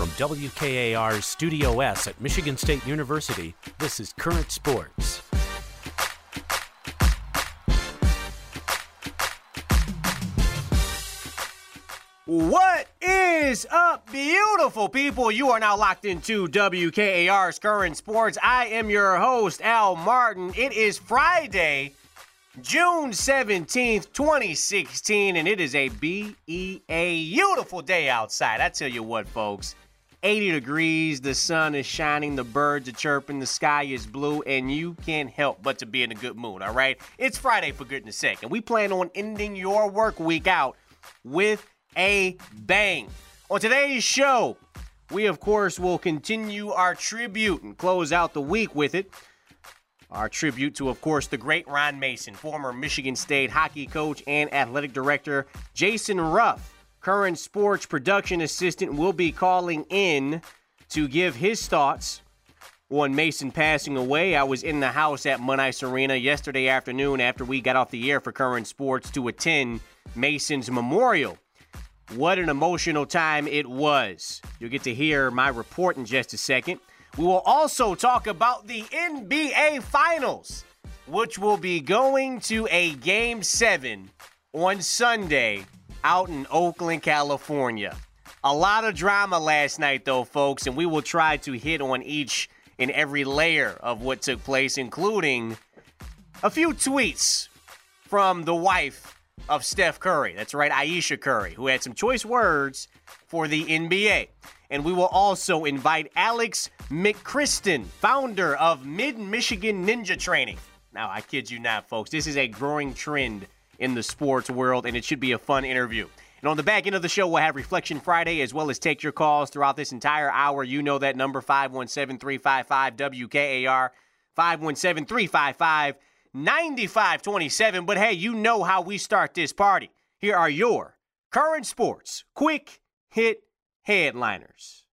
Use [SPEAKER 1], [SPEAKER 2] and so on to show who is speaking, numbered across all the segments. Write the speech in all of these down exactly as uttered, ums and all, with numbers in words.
[SPEAKER 1] From W K A R's Studio S at Michigan State University, this is Current Sports.
[SPEAKER 2] What is up, beautiful people? You are now locked into W K A R's Current Sports. I am your host, Al Martin. It is Friday, June seventeenth, twenty sixteen, and it is a B E A beautiful day outside. I tell you what, folks, eighty degrees, the sun is shining, the birds are chirping, the sky is blue, and you can't help but to be in a good mood, all right? It's Friday, for goodness sake, and we plan on ending your work week out with a bang. On today's show, we, of course, will continue our tribute and close out the week with it. Our tribute to, of course, the great Ron Mason, former Michigan State hockey coach and athletic director. Jason Ruff, Current Sports production assistant, will be calling in to give his thoughts on Mason passing away. I was in the house at Munn Ice Arena yesterday afternoon after we got off the air for Current Sports to attend Mason's memorial. What an emotional time it was. You'll get to hear my report in just a second. We will also talk about the N B A Finals, which will be going to a Game seven on Sunday out in Oakland, California. A lot of drama last night, though, folks, and we will try to hit on each and every layer of what took place, including a few tweets from the wife of Steph Curry. That's right, Ayesha Curry, who had some choice words for the N B A. And we will also invite Alex McChriston, founder of Mid-Michigan Ninja Training. Now, I kid you not, folks. This is a growing trend in the sports world, and it should be a fun interview. And on the back end of the show, we'll have Reflection Friday, as well as take your calls throughout this entire hour. You know that number, five one seven, three five five, W K A R, five one seven, three five five, nine five two seven. But hey, you know how we start this party. Here are your Current Sports quick hit headliners.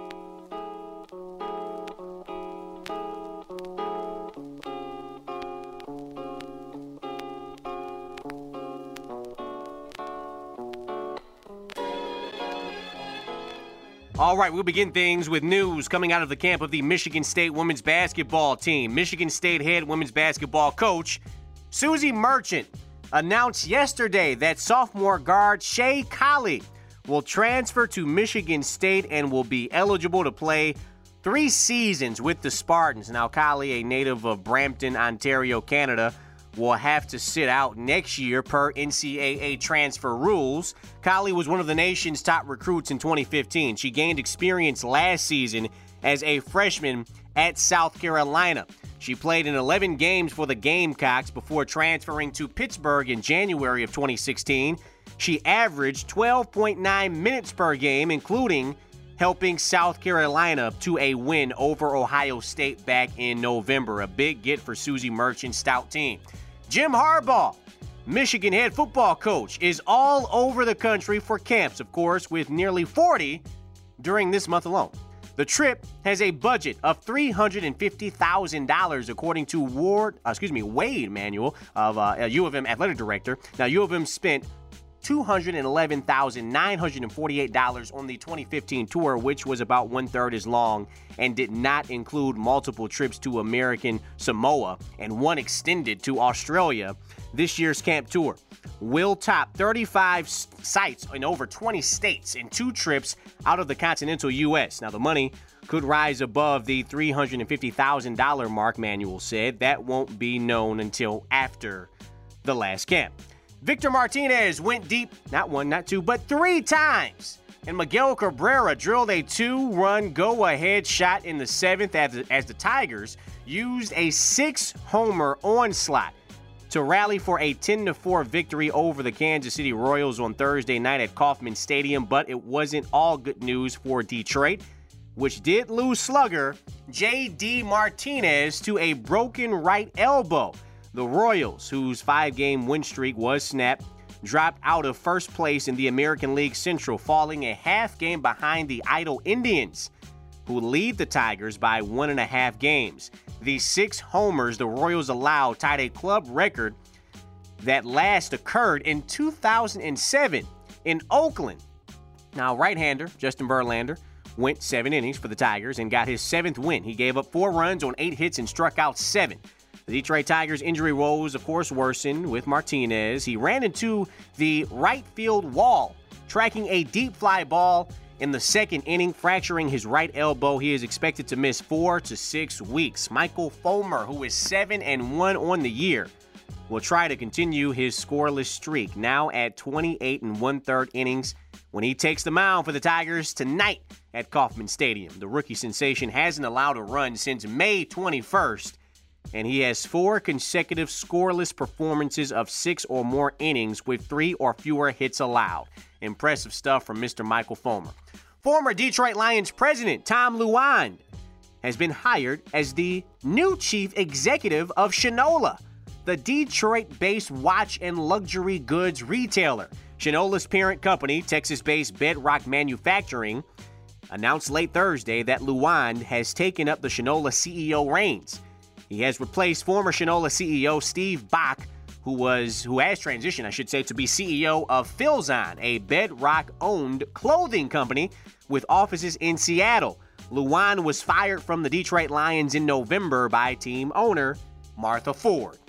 [SPEAKER 2] All right, we'll begin things with news coming out of the camp of the Michigan State women's basketball team. Michigan State head women's basketball coach Suzy Merchant announced yesterday that sophomore guard Shay Colley will transfer to Michigan State and will be eligible to play three seasons with the Spartans. Now, Colley, a native of Brampton, Ontario, Canada, will have to sit out next year per N C double A transfer rules. Colley was one of the nation's top recruits in twenty fifteen. She gained experience last season as a freshman at South Carolina. She played in eleven games for the Gamecocks before transferring to Pittsburgh in January of twenty sixteen. She averaged twelve point nine minutes per game, including helping South Carolina to a win over Ohio State back in November. A big get for Suzy Merchant's stout team. Jim Harbaugh, Michigan head football coach, is all over the country for camps, of course, with nearly forty during this month alone. The trip has a budget of three hundred fifty thousand dollars, according to Ward, uh, excuse me, Wade Manuel, of uh, U of M athletic director. Now, U of M spent two hundred eleven thousand nine hundred forty-eight dollars on the twenty fifteen tour, which was about one-third as long and did not include multiple trips to American Samoa and one extended to Australia. This year's camp tour will top thirty-five sites in over twenty states in two trips out of the continental U S. Now, the money could rise above the three hundred fifty thousand dollars mark, Manuel said. That won't be known until after the last camp. Victor Martinez went deep, not one, not two, but three times. And Miguel Cabrera drilled a two-run go-ahead shot in the seventh as the, as the Tigers used a six-homer onslaught to rally for a ten to four victory over the Kansas City Royals on Thursday night at Kauffman Stadium. But it wasn't all good news for Detroit, which did lose slugger J D Martinez to a broken right elbow. The Royals, whose five-game win streak was snapped, dropped out of first place in the American League Central, falling a half game behind the Idle Indians, who lead the Tigers by one and a half games. The six homers the Royals allowed tied a club record that last occurred in two thousand seven in Oakland. Now, right-hander Justin Verlander went seven innings for the Tigers and got his seventh win. He gave up four runs on eight hits and struck out seven. The Detroit Tigers' injury woes, of course, worsened with Martinez. He ran into the right field wall, tracking a deep fly ball in the second inning, fracturing his right elbow. He is expected to miss four to six weeks. Michael Fulmer, who is seven and one on the year, will try to continue his scoreless streak, now at twenty-eight and one-third innings, when he takes the mound for the Tigers tonight at Kauffman Stadium. The rookie sensation hasn't allowed a run since May twenty-first, and he has four consecutive scoreless performances of six or more innings with three or fewer hits allowed. Impressive stuff from Mister Michael Fulmer. Former Detroit Lions president Tom Lewand has been hired as the new chief executive of Shinola, the Detroit-based watch and luxury goods retailer. Shinola's parent company, Texas-based Bedrock Manufacturing, announced late Thursday that Lewand has taken up the Shinola C E O reins. He has replaced former Shinola C E O Steve Bach, who was who has transitioned, I should say, to be C E O of Philzon, a Bedrock-owned clothing company with offices in Seattle. Lewand was fired from the Detroit Lions in November by team owner Martha Ford.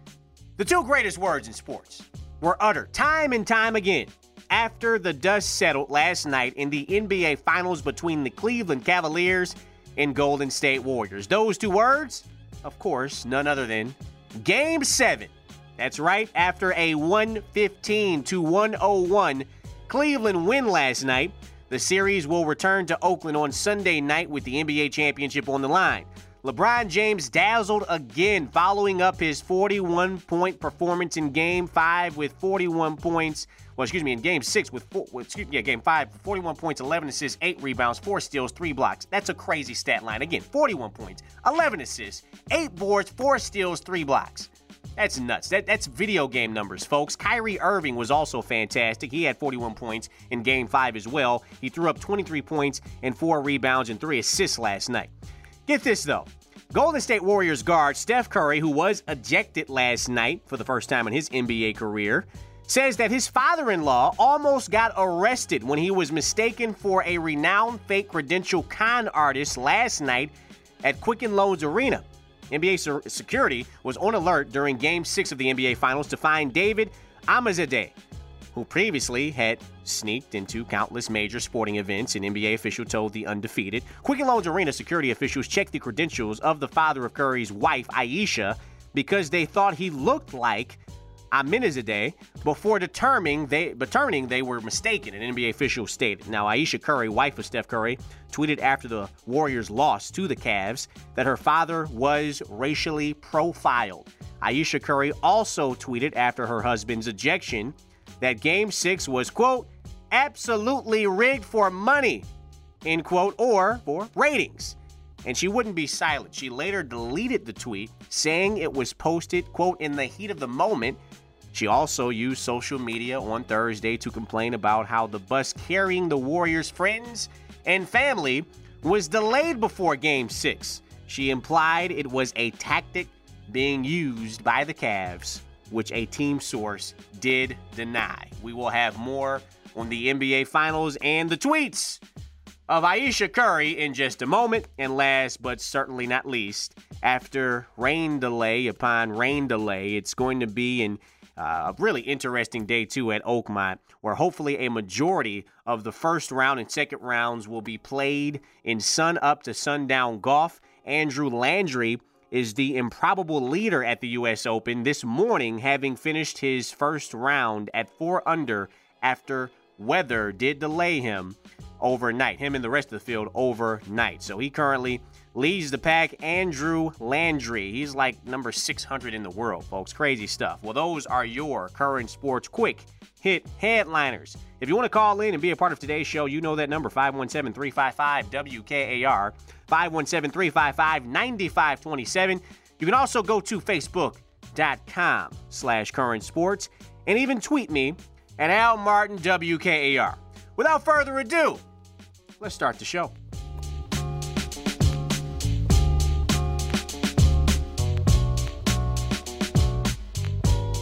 [SPEAKER 2] The two greatest words in sports were uttered time and time again after the dust settled last night in the N B A Finals between the Cleveland Cavaliers and Golden State Warriors. Those two words, of course, none other than Game seven. That's right, after a one fifteen to one oh one Cleveland win last night, the series will return to Oakland on Sunday night with the N B A championship on the line. LeBron James dazzled again, following up his forty-one point performance in Game five with forty-one points. Well, excuse me, in Game six with, four, excuse me, yeah, Game five, forty-one points, eleven assists, eight rebounds, four steals, three blocks. That's a crazy stat line. Again, forty-one points, eleven assists, eight boards, four steals, three blocks. That's nuts. That, that's video game numbers, folks. Kyrie Irving was also fantastic. He had forty-one points in Game five as well. He threw up twenty-three points and four rebounds and three assists last night. Get this, though. Golden State Warriors guard Steph Curry, who was ejected last night for the first time in his N B A career, says that his father-in-law almost got arrested when he was mistaken for a renowned fake credential con artist last night at Quicken Loans Arena. N B A security was on alert during Game six of the N B A Finals to find David Amizadeh, who previously had sneaked into countless major sporting events, an N B A official told The Undefeated. Quicken Loans Arena security officials checked the credentials of the father of Curry's wife, Ayesha, because they thought he looked like Amizadeh before determining they, determining they were mistaken, an N B A official stated. Now, Ayesha Curry, wife of Steph Curry, tweeted after the Warriors lost to the Cavs that her father was racially profiled. Ayesha Curry also tweeted after her husband's ejection that Game six was, quote, absolutely rigged for money, end quote, or for ratings. And she wouldn't be silent. She later deleted the tweet, saying it was posted, quote, in the heat of the moment. She also used social media on Thursday to complain about how the bus carrying the Warriors' friends and family was delayed before Game six. She implied it was a tactic being used by the Cavs, which a team source did deny. We will have more on the N B A Finals and the tweets of Ayesha Curry in just a moment. And last but certainly not least, after rain delay upon rain delay, it's going to be an Uh, a really interesting day, too, at Oakmont, where hopefully a majority of the first round and second rounds will be played in sun-up to sundown golf. Andrew Landry is the improbable leader at the U S Open this morning, having finished his first round at four under after weather did delay him overnight, him and the rest of the field overnight. So he currently leads the pack. Andrew Landry, he's like number six hundred in the world, folks. Crazy stuff. Well, those are your current sports quick hit headliners. If you want to call in and be a part of today's show, you know that number, five one seven, three five five, W K A R, five one seven, three five five, nine five two seven. You can also go to facebook.com slash current sports and even tweet me at Al Martin W K A R. Without further ado, let's start the show.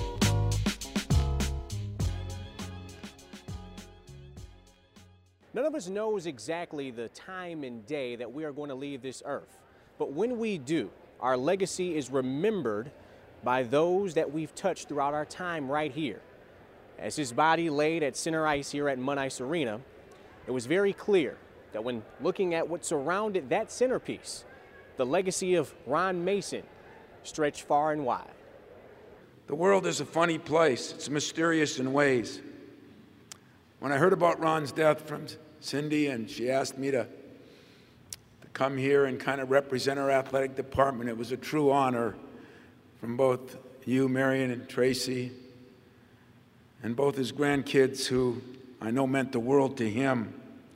[SPEAKER 2] None of
[SPEAKER 1] us knows exactly the time and day that we are going to leave this earth. But when we do, our legacy is remembered by those that we've touched throughout our time right here. As his body laid at center ice here at Munn Ice Arena, it was very clear that when looking at what surrounded that centerpiece, the legacy of Ron Mason stretched far and wide.
[SPEAKER 3] The world is a funny place. It's mysterious in ways. When I heard about Ron's death from Cindy and she asked me to, to come here and kind of represent our athletic department, it was a true honor from both you, Marion, and Tracy, and both his grandkids, who I know meant the world to him.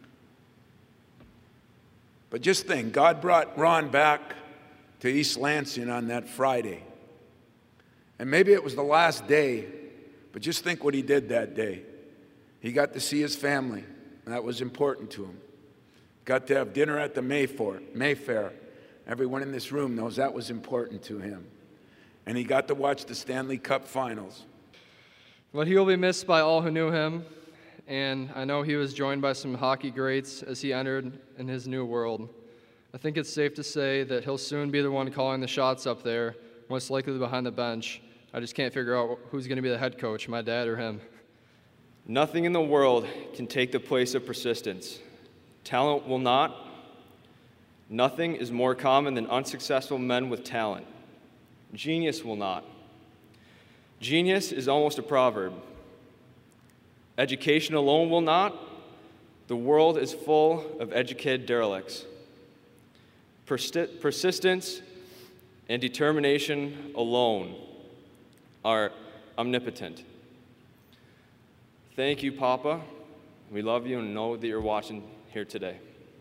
[SPEAKER 3] But just think, God brought Ron back to East Lansing on that Friday. And maybe it was the last day, but just think what he did that day. He got to see his family, and that was important to him. Got to have dinner at the Mayfair. Mayfair. Everyone in this room knows that was important to him. And he got to watch the Stanley Cup Finals.
[SPEAKER 4] But he will be missed by all who knew him, and I know he was joined by some hockey greats as he entered in his new world. I think it's safe to say that he'll soon be the one calling the shots up there, most likely behind the bench. I just can't figure out who's going to be the head coach, my dad or him.
[SPEAKER 5] Nothing in the world can take the place of persistence. Talent will not. Nothing is more common than unsuccessful men with talent. Genius will not. Genius is almost a proverb. Education alone will not. The world is full of educated derelicts. Persi- persistence and determination alone are omnipotent. Thank you, Papa. We love you and know that you're watching here today.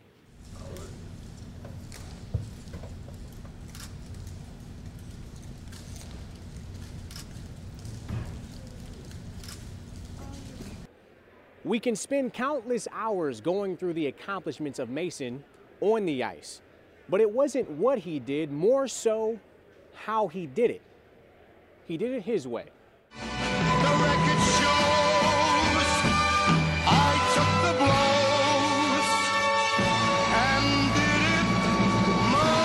[SPEAKER 1] We can spend countless hours going through the accomplishments of Mason on the ice, but it wasn't what he did, more so how he did it. He did it his way.
[SPEAKER 6] The record shows I took the blows and did it my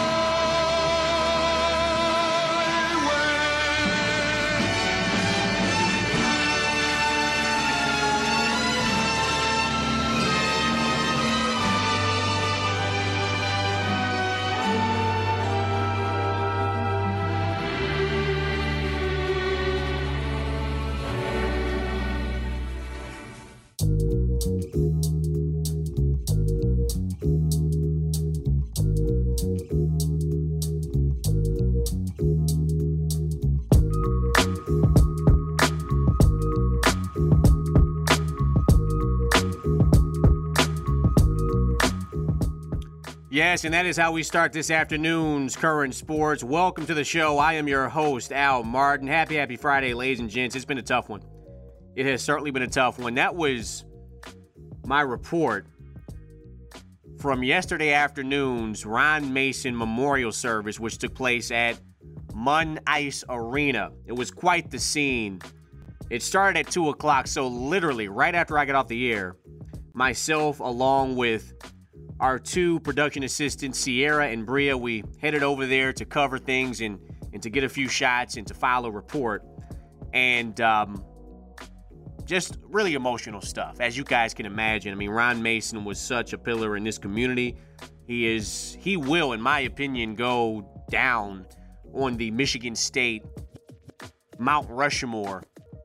[SPEAKER 2] Yes, and that is how we start this afternoon's Current Sports. Welcome to the show. I am your host, Al Martin. Happy, happy Friday, ladies and gents. It's been a tough one. It has certainly been a tough one. That was my report from yesterday afternoon's Ron Mason Memorial Service, which took place at Munn Ice Arena. It was quite the scene. It started at two o'clock, so literally right after I got off the air, myself along with our two production assistants, Sierra and Bria, we headed over there to cover things and, and to get a few shots and to file a report. And um, just really emotional stuff, as you guys can imagine. I mean, Ron Mason was such a pillar in this community. He is, he will, in my opinion, go down on the Michigan State Mount Rushmore.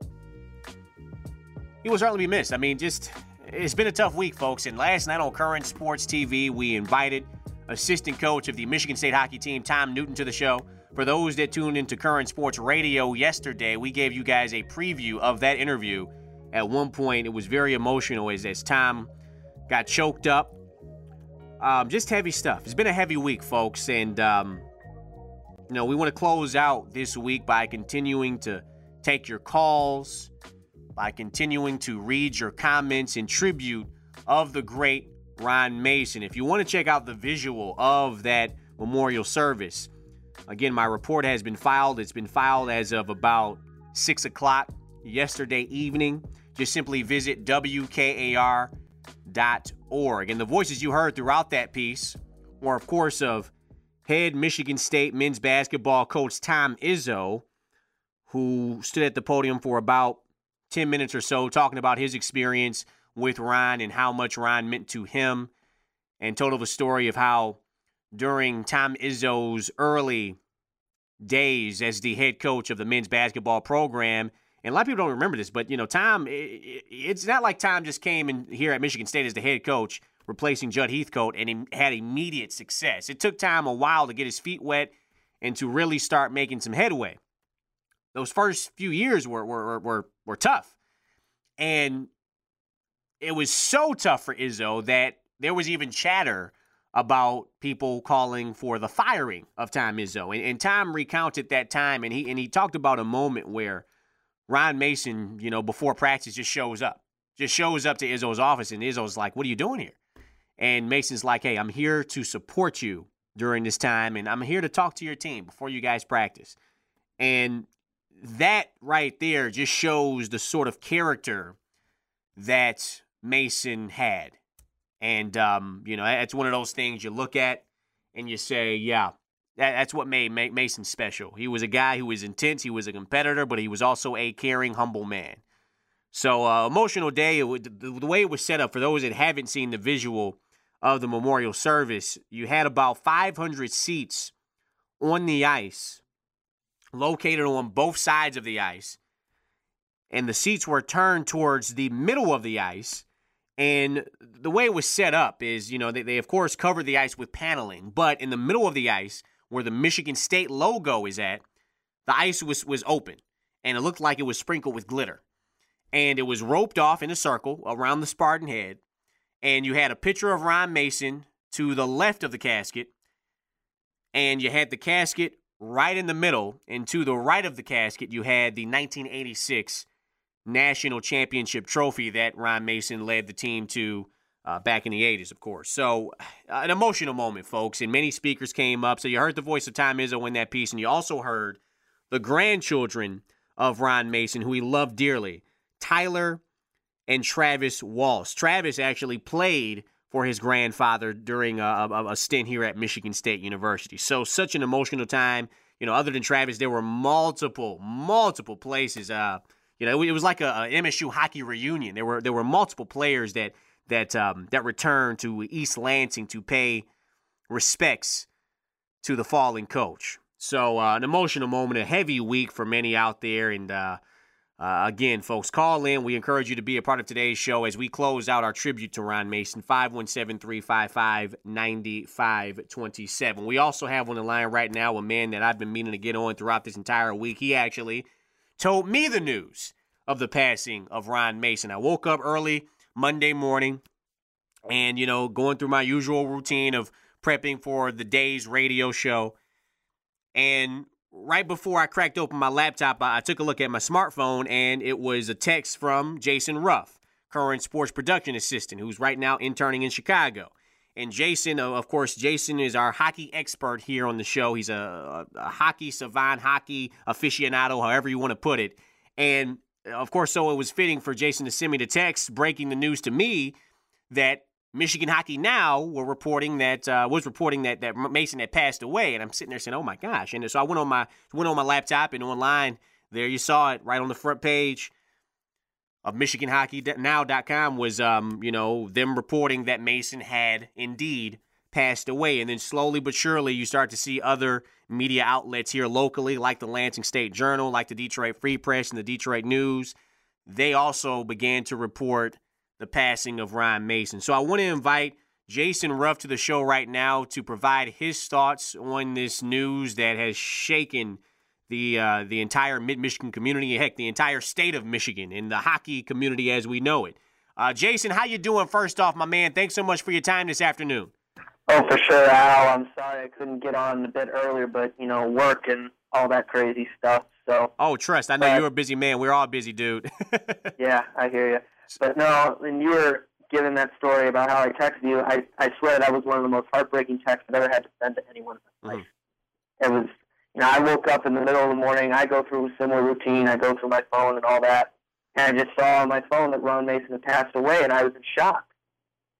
[SPEAKER 2] He will certainly be missed. I mean, just... It's been a tough week, folks, and last night on Current Sports T V, we invited assistant coach of the Michigan State hockey team, Tom Newton, to the show. For those that tuned into Current Sports Radio yesterday, we gave you guys a preview of that interview. At one point, it was very emotional as, as Tom got choked up. Um, just heavy stuff. It's been a heavy week, folks, and um, you know, we want to close out this week by continuing to take your calls, by continuing to read your comments in tribute of the great Ron Mason. If you want to check out the visual of that memorial service, again, my report has been filed. It's been filed as of about six o'clock yesterday evening. Just simply visit W K A R dot org. And the voices you heard throughout that piece were, of course, of head Michigan State men's basketball coach Tom Izzo, who stood at the podium for about ten minutes or so talking about his experience with Ron and how much Ron meant to him, and told of a story of how during Tom Izzo's early days as the head coach of the men's basketball program, and a lot of people don't remember this, but, you know, Tom, it's not like Tom just came in here at Michigan State as the head coach, replacing Judd Heathcote, and he had immediate success. It took Tom a while to get his feet wet and to really start making some headway. Those first few years were were were, were tough. And it was so tough for Izzo that there was even chatter about people calling for the firing of Tom Izzo. And, and Tom recounted that time, and he and he talked about a moment where Ron Mason, you know, before practice just shows up. Just shows up to Izzo's office, and Izzo's like, what are you doing here? And Mason's like, hey, I'm here to support you during this time, and I'm here to talk to your team before you guys practice. And that right there just shows the sort of character that Mason had. And, um, you know, that's one of those things you look at and you say, yeah, that, that's what made Mason special. He was a guy who was intense. He was a competitor, but he was also a caring, humble man. So, uh, emotional day, it would, the, the way it was set up, for those that haven't seen the visual of the memorial service, you had about five hundred seats on the ice, located on both sides of the ice, and the seats were turned towards the middle of the ice. And the way it was set up is, you know, they, they of course covered the ice with paneling, but in the middle of the ice, where the Michigan State logo is at, the ice was, was open, and it looked like it was sprinkled with glitter. And it was roped off in a circle around the Spartan head, and you had a picture of Ron Mason to the left of the casket, and you had the casket right in the middle, and to the right of the casket, you had the nineteen eighty-six National Championship trophy that Ron Mason led the team to uh, back in the eighties, of course. So, uh, an emotional moment, folks, and many speakers came up. So you heard the voice of Tom Izzo in that piece, and you also heard the grandchildren of Ron Mason, who he loved dearly, Tyler and Travis Walsh. Travis actually played for his grandfather during a, a, a stint here at Michigan State University. So, such an emotional time. You know, other than Travis, there were multiple, multiple places. Uh, you know, it was like a, a M S U hockey reunion. There were there were multiple players that that um, that returned to East Lansing to pay respects to the fallen coach. So, uh, an emotional moment, a heavy week for many out there, and. Uh, Uh, again, folks, call in. We encourage you to be a part of today's show as we close out our tribute to Ron Mason, five one seven, three five five, nine five two seven. We also have on the line right now a man that I've been meaning to get on throughout this entire week. He actually told me the news of the passing of Ron Mason. I woke up early Monday morning and, you know, going through my usual routine of prepping for the day's radio show, and right before I cracked open my laptop, I took a look at my smartphone, and it was a text from Jason Ruff, current sports production assistant, who's right now interning in Chicago. And Jason, of course, Jason is our hockey expert here on the show. He's a, a, a hockey savant, hockey aficionado, however you want to put it. And, of course, so it was fitting for Jason to send me the text breaking the news to me that Michigan Hockey Now were reporting that uh, was reporting that that Mason had passed away, and I'm sitting there saying, "Oh my gosh!" And so I went on my went on my laptop, and online there you saw it right on the front page of Michigan Hockey Now dot com was um, you know them reporting that Mason had indeed passed away, and then slowly but surely you start to see other media outlets here locally, like the Lansing State Journal, like the Detroit Free Press, and the Detroit News. They also began to report the passing of Ron Mason. So I want to invite Jason Ruff to the show right now to provide his thoughts on this news that has shaken the uh, the entire Mid-Michigan community, heck, the entire state of Michigan and the hockey community as we know it. Uh, Jason, how you doing first off, my man? Thanks so much for your time this afternoon.
[SPEAKER 7] Oh, for sure, Al. I'm sorry I couldn't get on a bit earlier, but, you know, work and all that crazy stuff. So. Oh,
[SPEAKER 2] trust. I know but, you're a busy man. We're all busy, dude.
[SPEAKER 7] Yeah, I hear you. But no, when you were giving that story about how I texted you, I, I swear that was one of the most heartbreaking texts I've ever had to send to anyone in my life. Mm-hmm. It was, you know, I woke up in the middle of the morning. I go through a similar routine. I go through my phone and all that. And I just saw on my phone that Ron Mason had passed away, and I was in shock.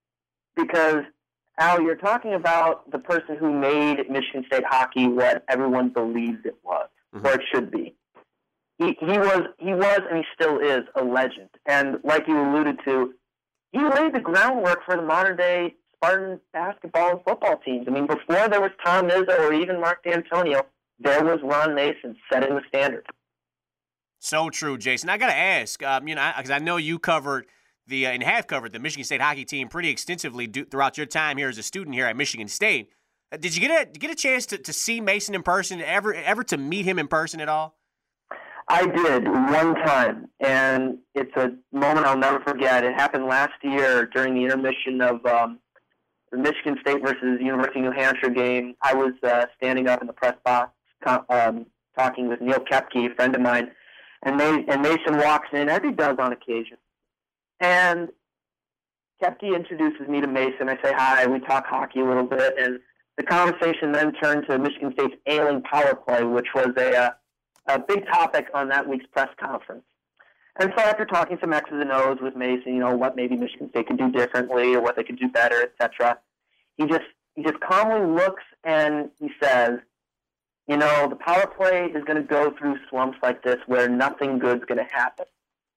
[SPEAKER 7] because, Al, you're talking about the person who made Michigan State hockey what everyone believes it was, mm-hmm. or it should be. He, he was, he was, and he still is a legend. And like you alluded to, he laid the groundwork for the modern-day Spartan basketball and football teams. I mean, before there was Tom Izzo or even Mark D'Antonio, there was Ron Mason setting the standard.
[SPEAKER 2] So true, Jason. I got to ask, um, you know, because I know you covered the uh, and have covered the Michigan State hockey team pretty extensively do, throughout your time here as a student here at Michigan State. Uh, did you get a get a chance to, to see Mason in person? Ever ever to meet him in person at all?
[SPEAKER 7] I did one time, and it's a moment I'll never forget. It happened last year during the intermission of um, the Michigan State versus University of New Hampshire game. I was uh, standing up in the press box um, talking with Neil Kepke, a friend of mine, and, May- and Mason walks in, as he does on occasion. And Kepke introduces me to Mason. I say hi. We talk hockey a little bit, and the conversation then turned to Michigan State's ailing power play, which was a, uh, a big topic on that week's press conference. And so after talking some X's and O's with Mason, you know, what maybe Michigan State could do differently or what they could do better, et cetera, he just he just calmly looks and he says, you know, the power play is going to go through slumps like this where nothing good's going to happen.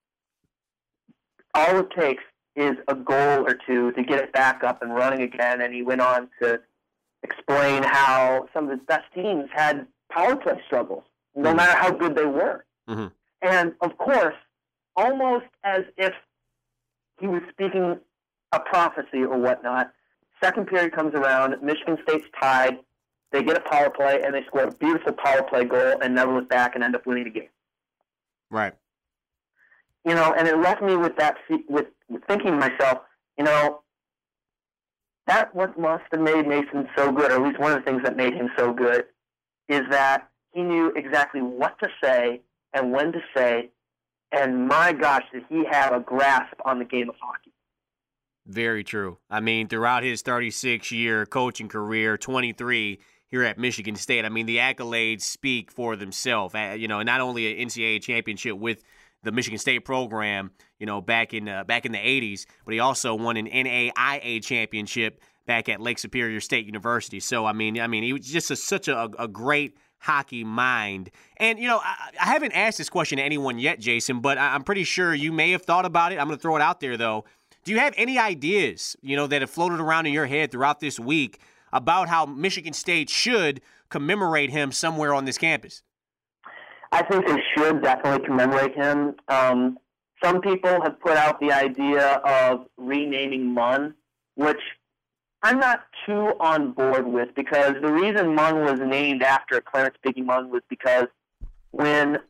[SPEAKER 7] All it takes is a goal or two to get it back up and running again. And he went on to explain how some of his best teams had power play struggles, no matter how good they were.
[SPEAKER 2] Mm-hmm.
[SPEAKER 7] And, of course, almost as if he was speaking a prophecy or whatnot, second period comes around, Michigan State's tied, they get a power play, and they score a beautiful power play goal and never look back and end up winning the game.
[SPEAKER 2] Right.
[SPEAKER 7] You know, and it left me with that, with, with thinking to myself, you know, that what must have made Mason so good, or at least one of the things that made him so good, is that he knew exactly what to say and when to say, and my gosh, did he have a grasp on the game of hockey.
[SPEAKER 2] Very true. I mean, throughout his thirty-six year coaching career, twenty-three here at Michigan State, I mean, the accolades speak for themselves. Uh, you know, not only an N C double A championship with the Michigan State program, you know, back in uh, back in the eighties, but he also won an N A I A championship back at Lake Superior State University. So, I mean, I mean, he was just a, such a, a great hockey mind. And, you know, I, I haven't asked this question to anyone yet, Jason, but I, I'm pretty sure you may have thought about it. I'm going to throw it out there, though. Do you have any ideas, you know, that have floated around in your head throughout this week about how Michigan State should commemorate him somewhere on this campus?
[SPEAKER 7] I think they should definitely commemorate him. Um, some people have put out the idea of renaming Munn, which I'm not too on board with, because the reason Munn was named after Clarence Biggie Munn was because when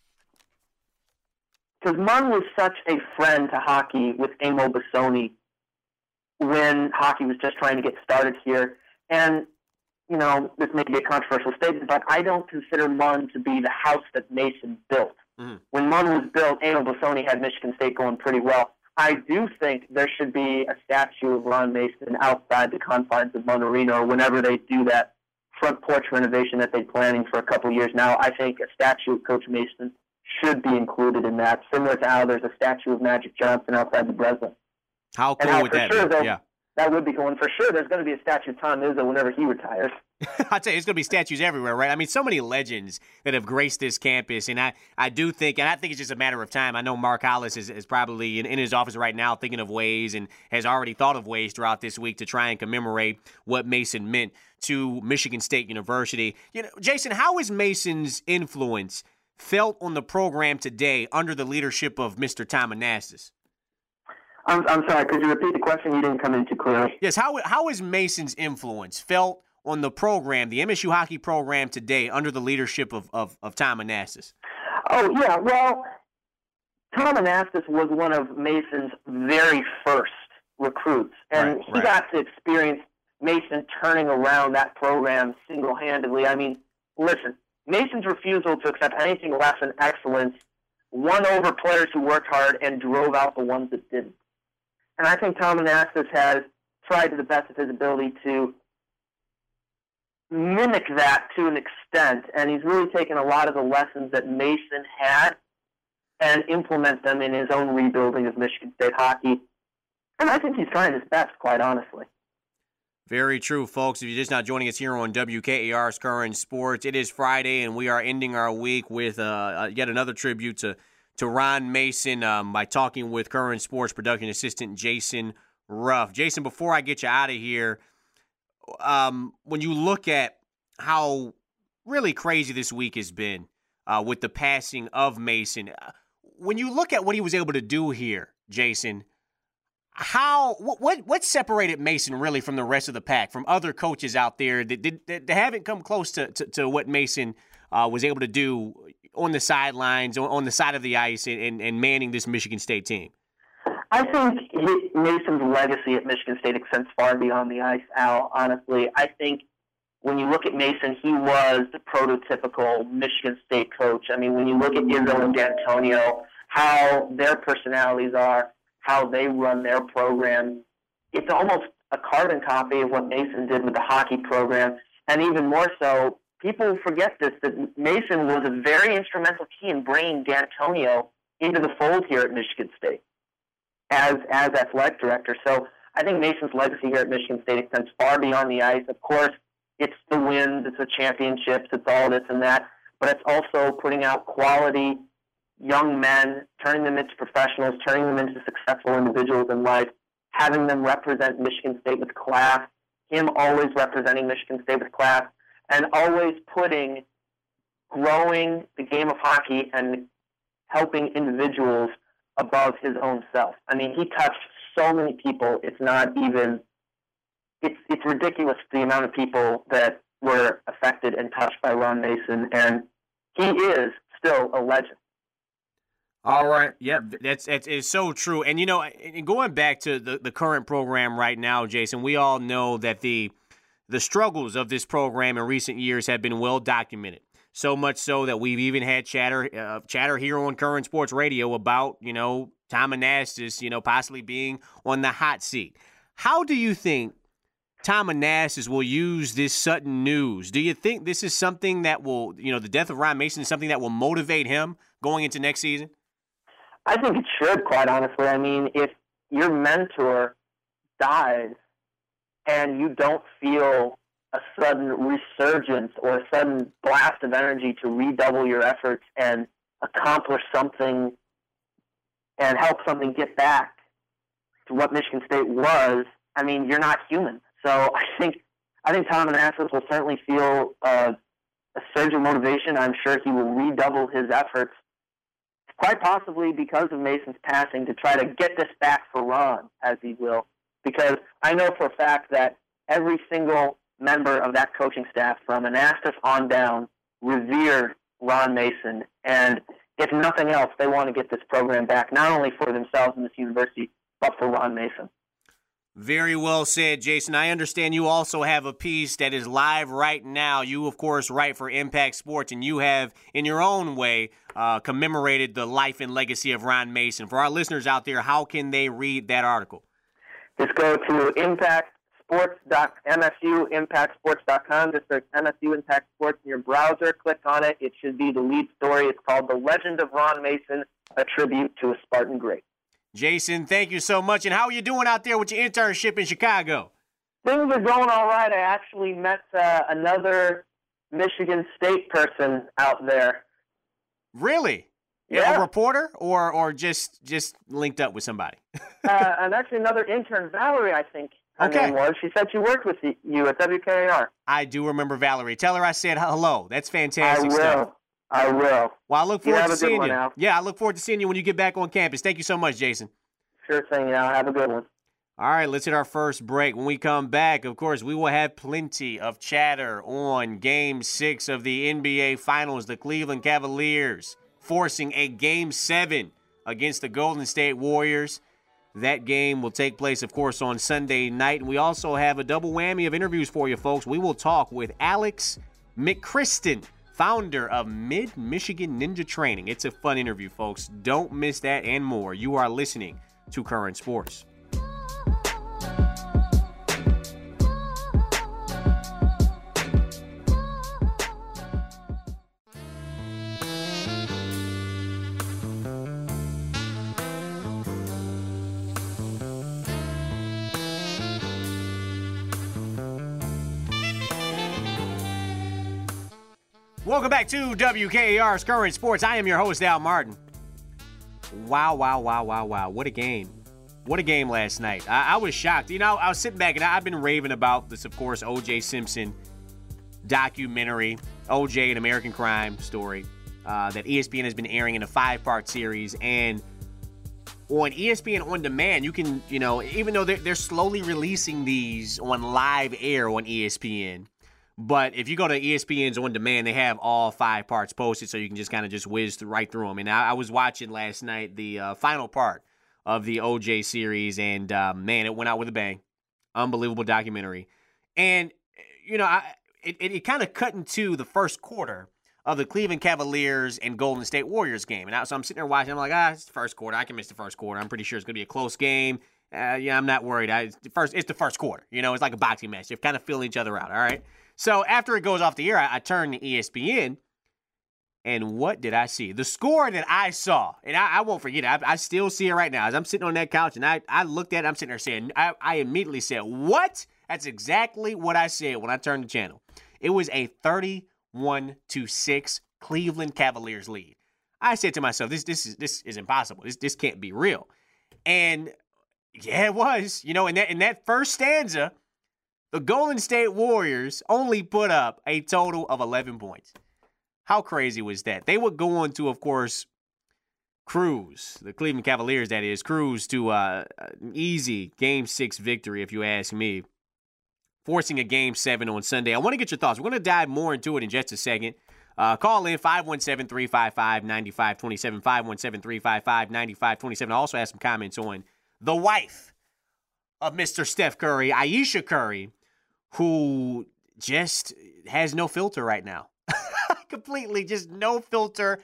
[SPEAKER 7] because Munn was such a friend to hockey with Amo Bassoni when hockey was just trying to get started here. And, you know, this may be a controversial statement, but I don't consider Munn to be the house that Mason built. Mm-hmm. When Munn was built, Amo Bassoni had Michigan State going pretty well. I do think there should be a statue of Ron Mason outside the confines of Munn Arena whenever they do that front porch renovation that they're planning for a couple of years now. I think a statue of Coach Mason should be included in that, similar to how there's a statue of Magic Johnson outside the Breslin.
[SPEAKER 2] How cool
[SPEAKER 7] how
[SPEAKER 2] would that
[SPEAKER 7] sure
[SPEAKER 2] be? Yeah.
[SPEAKER 7] That would be cool. And for sure, there's going to be a statue of Tom Izzo whenever he retires.
[SPEAKER 2] I'll tell you, there's going to be statues everywhere, right? I mean, so many legends that have graced this campus, and I, I do think, and I think it's just a matter of time. I know Mark Hollis is, is probably in, in his office right now thinking of ways and has already thought of ways throughout this week to try and commemorate what Mason meant to Michigan State University. You know, Jason, how is Mason's influence felt on the program today under the leadership of Mister Tom Anastas?
[SPEAKER 7] I'm, I'm sorry, could you repeat the question? You didn't come in too clearly.
[SPEAKER 2] Yes, how how is Mason's influence felt on the program, the M S U hockey program today, under the leadership of, of, of Tom Anastas?
[SPEAKER 7] Oh, yeah, well, Tom Anastas was one of Mason's very first recruits, and
[SPEAKER 2] right,
[SPEAKER 7] he
[SPEAKER 2] right.
[SPEAKER 7] got to experience Mason turning around that program single-handedly. I mean, listen, Mason's refusal to accept anything less than excellence won over players who worked hard and drove out the ones that didn't. And I think Tom Anastas has tried to the best of his ability to mimic that to an extent, and he's really taken a lot of the lessons that Mason had and implement them in his own rebuilding of Michigan State hockey. And I think he's trying his best, quite honestly.
[SPEAKER 2] Very true, folks. If you're just not joining us here on W K A R's Current Sports, it is Friday, and we are ending our week with uh, yet another tribute to, to Ron Mason um, by talking with Current Sports production assistant Jason Ruff. Jason, before I get you out of here, um, when you look at how really crazy this week has been uh, with the passing of Mason, when you look at what he was able to do here, Jason, How what what separated Mason really from the rest of the pack, from other coaches out there that, that, that haven't come close to, to, to what Mason uh, was able to do on the sidelines, on, on the side of the ice, and, and manning this Michigan State team?
[SPEAKER 7] I think he, Mason's legacy at Michigan State extends far beyond the ice, Al, honestly. I think when you look at Mason, he was the prototypical Michigan State coach. I mean, when you look at Izzo and D'Antonio, how their personalities are, how they run their program, it's almost a carbon copy of what Mason did with the hockey program. And even more so, people forget this, that Mason was a very instrumental key in bringing D'Antonio into the fold here at Michigan State as, as athletic director. So I think Mason's legacy here at Michigan State extends far beyond the ice. Of course, it's the wins, it's the championships, it's all this and that, but it's also putting out quality young men, turning them into professionals, turning them into successful individuals in life, having them represent Michigan State with class, him always representing Michigan State with class, and always putting growing the game of hockey and helping individuals above his own self. I mean, he touched so many people, it's not even, it's, it's ridiculous the amount of people that were affected and touched by Ron Mason, and he is still a legend.
[SPEAKER 2] All right. Yep. That's, that's it's so true. And, you know, and going back to the, the current program right now, Jason, we all know that the the struggles of this program in recent years have been well documented. So much so that we've even had chatter uh, chatter here on Current Sports Radio about, you know, Tom Anastas, you know, possibly being on the hot seat. How do you think Tom Anastas will use this sudden news? Do you think this is something that will, you know, the death of Ron Mason is something that will motivate him going into next season?
[SPEAKER 7] I think it should, quite honestly. I mean, if your mentor dies and you don't feel a sudden resurgence or a sudden blast of energy to redouble your efforts and accomplish something and help something get back to what Michigan State was, I mean, you're not human. So I think I think Tom Anastas will certainly feel uh, a surge of motivation. I'm sure he will redouble his efforts, quite possibly because of Mason's passing, to try to get this back for Ron, as he will. Because I know for a fact that every single member of that coaching staff, from Anastas on down, revered Ron Mason. And if nothing else, they want to get this program back, not only for themselves and this university, but for Ron Mason.
[SPEAKER 2] Very well said, Jason. I understand you also have a piece that is live right now. You, of course, write for Impact Sports, and you have, in your own way, uh, commemorated the life and legacy of Ron Mason. For our listeners out there, how can they read that article?
[SPEAKER 7] Just go to impact sports dot m s u impact sports dot com. Just search M S U Impact Sports in your browser. Click on it. It should be the lead story. It's called The Legend of Ron Mason, a tribute to a Spartan great.
[SPEAKER 2] Jason, thank you so much. And how are you doing out there with your internship in Chicago?
[SPEAKER 7] Things are going all right. I actually met uh, another Michigan State person out there.
[SPEAKER 2] Really?
[SPEAKER 7] Yeah.
[SPEAKER 2] A reporter, or or just just linked up with somebody?
[SPEAKER 7] uh, and actually another intern, Valerie, I think her
[SPEAKER 2] Okay.
[SPEAKER 7] name was. She said she worked with you at W K A R.
[SPEAKER 2] I do remember Valerie. Tell her I said hello. That's fantastic
[SPEAKER 7] I will.
[SPEAKER 2] stuff.
[SPEAKER 7] I will.
[SPEAKER 2] Well, I look
[SPEAKER 7] You
[SPEAKER 2] forward
[SPEAKER 7] have
[SPEAKER 2] to
[SPEAKER 7] a good
[SPEAKER 2] seeing
[SPEAKER 7] one,
[SPEAKER 2] you.
[SPEAKER 7] Al.
[SPEAKER 2] Yeah, I look forward to seeing you when you get back on campus. Thank you so much, Jason.
[SPEAKER 7] Sure thing, Al. Have a good one.
[SPEAKER 2] All right, let's hit our first break. When we come back, of course, we will have plenty of chatter on Game six of the N B A Finals. The Cleveland Cavaliers forcing a Game seven against the Golden State Warriors. That game will take place, of course, on Sunday night. And we also have a double whammy of interviews for you, folks. We will talk with Alex McChriston, founder of Mid-Michigan Ninja Training. It's a fun interview, folks. Don't miss that and more. You are listening to Current Sports. Welcome back to W K A R's Current Sports. I am your host, Al Martin. Wow, wow, wow, wow, wow. What a game. What a game last night. I, I was shocked. You know, I was sitting back, and I've been raving about this, of course, O J Simpson documentary, O J, an American crime story, uh, that E S P N has been airing in a five-part series. And on E S P N On Demand, you can, you know, even though they're, they're slowly releasing these on live air on E S P N, but if you go to E S P N's On Demand, they have all five parts posted, so you can just kind of just whiz through, right through them. And I, I was watching last night the uh, final part of the O J series, and uh, man, it went out with a bang. Unbelievable documentary. And, you know, I, it, it, it kind of cut into the first quarter of the Cleveland Cavaliers and Golden State Warriors game. And I, so I'm sitting there watching. I'm like, ah, it's the first quarter. I can miss the first quarter. I'm pretty sure it's going to be a close game. Uh, yeah, I'm not worried. I, it's, the first, it's the first quarter. You know, it's like a boxing match. They're kind of feeling each other out, all right? So after it goes off the air, I, I turn to E S P N, and what did I see? The score that I saw, and I, I won't forget it. I, I still see it right now. As I'm sitting on that couch, and I, I looked at it, I'm sitting there saying, I, I immediately said, what? That's exactly what I said when I turned the channel. It was a thirty-one to six Cleveland Cavaliers lead. I said to myself, this this is this is impossible. This this can't be real. And yeah, it was. You know, in that in that first stanza, the Golden State Warriors only put up a total of eleven points. How crazy was that? They would go on to, of course, cruise, the Cleveland Cavaliers, that is, cruise to uh, an easy Game six victory, if you ask me, forcing a Game seven on Sunday. I want to get your thoughts. We're going to dive more into it in just a second. Uh, call in five one seven, three five five, nine five two seven, five one seven, three five five, nine five two seven. I also have some comments on the wife of Mister Steph Curry, Ayesha Curry, who just has no filter right now. Completely, just no filter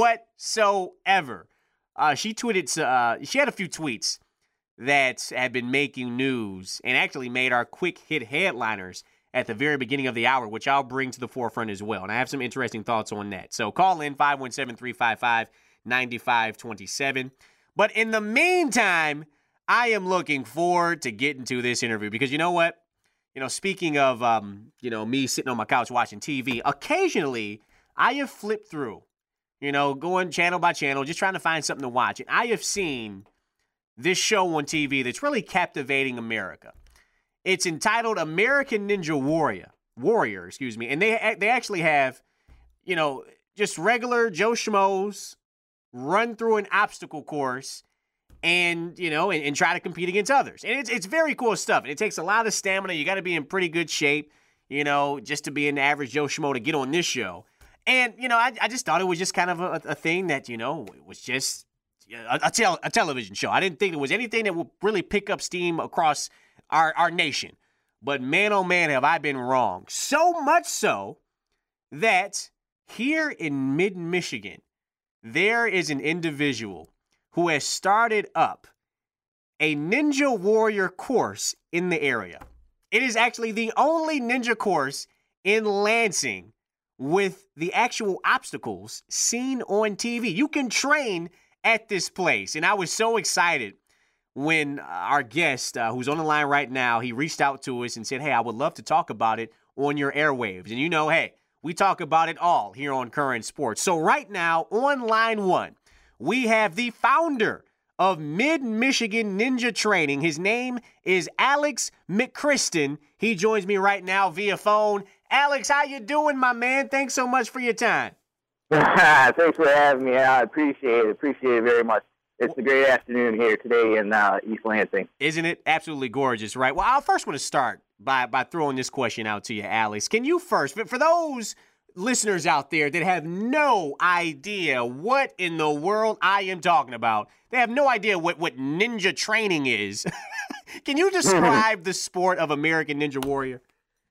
[SPEAKER 2] whatsoever. Uh, she tweeted, uh, she had a few tweets that had been making news and actually made our quick hit headliners at the very beginning of the hour, which I'll bring to the forefront as well. And I have some interesting thoughts on that. So call in five one seven, three five five, nine five two seven. But in the meantime, I am looking forward to getting to this interview because you know what? You know, speaking of, um, you know, me sitting on my couch watching T V, occasionally I have flipped through, you know, going channel by channel, just trying to find something to watch. And I have seen this show on T V that's really captivating America. It's entitled American Ninja Warrior, Warrior, excuse me. And they they actually have, you know, just regular Joe Schmoes run through an obstacle course and, you know, and, and try to compete against others. And it's it's very cool stuff. And it takes a lot of stamina. You got to be in pretty good shape, you know, just to be an average Joe Schmo to get on this show. And, you know, I, I just thought it was just kind of a, a thing that, you know, it was just a, a, tel- a television show. I didn't think it was anything that would really pick up steam across our, our nation. But man, oh man, have I been wrong. So much so that here in mid-Michigan, there is an individual who has started up a Ninja Warrior course in the area. It is actually the only ninja course in Lansing with the actual obstacles seen on T V. You can train at this place. And I was so excited when our guest, uh, who's on the line right now, he reached out to us and said, hey, I would love to talk about it on your airwaves. And you know, hey, we talk about it all here on Current Sports. So right now, on line one, we have the founder of Mid-Michigan Ninja Training. His name is Alex McChriston. He joins me right now via phone. Alex, how you doing, my man? Thanks so much for your time.
[SPEAKER 7] Thanks for having me. I appreciate it. Appreciate it very much. It's a great afternoon here today in uh, East Lansing.
[SPEAKER 2] Isn't it absolutely gorgeous, right? Well, I first want to start by by throwing this question out to you, Alex. Can you first, for those listeners out there that have no idea what in the world I am talking about, they have no idea what, what ninja training is. Can you describe the sport of American Ninja Warrior?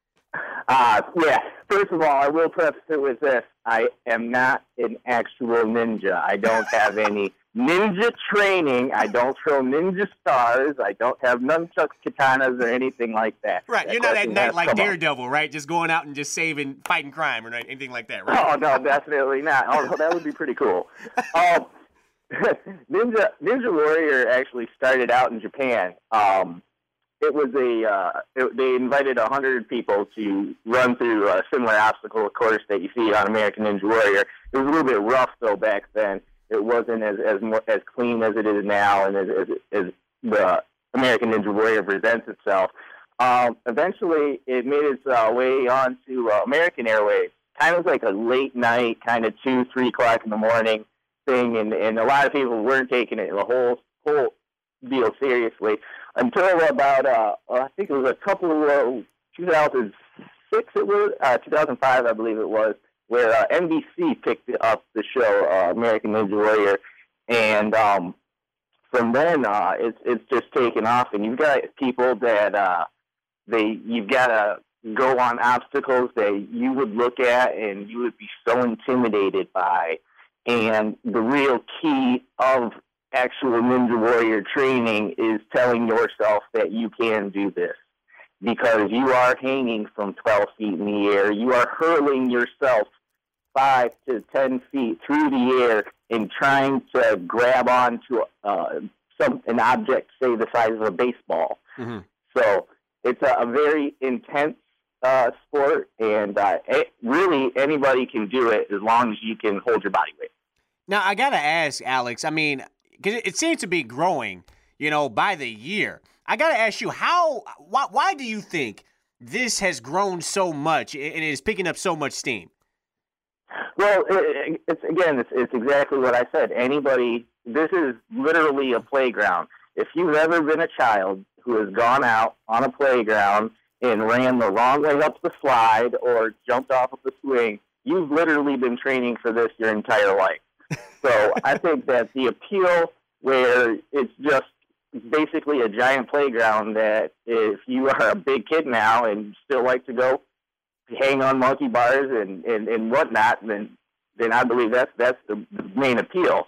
[SPEAKER 7] Uh, yeah, first of all, I will preface it with this. I am not an actual ninja. I don't have any ninja training. I don't throw ninja stars. I don't have nunchucks, katanas, or anything like that.
[SPEAKER 2] Right,
[SPEAKER 7] that
[SPEAKER 2] you're not at night like Daredevil,
[SPEAKER 7] up.
[SPEAKER 2] right? Just going out and just saving, fighting crime or anything like that, right?
[SPEAKER 7] Oh, no, definitely not. Although that would be pretty cool. Um, Ninja Ninja Warrior actually started out in Japan. Um,
[SPEAKER 8] it was a uh, it, they invited a hundred people to run through a similar obstacle course that you see on American Ninja Warrior. It was a little bit rough though back then. It wasn't as as more, as clean as it is now, and as as, as the American Ninja Warrior presents itself. Um, eventually, it made its uh, way onto uh, American Airways. Kind of like a late night, kind of two, three o'clock in the morning thing, and, and a lot of people weren't taking it the whole whole deal seriously until about uh, I think it was a couple of uh, two thousand six. It was uh, two thousand five, I believe it was, where uh, N B C picked up the show uh, American Ninja Warrior, and um, from then uh, it's it's just taken off, and you've got people that. Uh, They, you've got to go on obstacles that you would look at and you would be so intimidated by. And the real key of actual Ninja Warrior training is telling yourself that you can do this. Because you are hanging from twelve feet in the air. You are hurling yourself five to ten feet through the air and trying to grab onto uh, some an object, say the size of a baseball. Mm-hmm. So it's a, a very intense uh, sport, and uh, it, really anybody can do it as long as you can hold your body weight.
[SPEAKER 2] Now, I got to ask, Alex, I mean, because it seems to be growing, you know, by the year. I got to ask you, how, why, why do you think this has grown so much and is picking up so much steam?
[SPEAKER 8] Well, it, it's again, it's, it's exactly what I said. Anybody, this is literally a playground. If you've ever been a child who has gone out on a playground and ran the wrong way up the slide or jumped off of the swing, you've literally been training for this your entire life. So I think that the appeal where it's just basically a giant playground that if you are a big kid now and still like to go hang on monkey bars and, and, and whatnot, then then I believe that's that's the main appeal.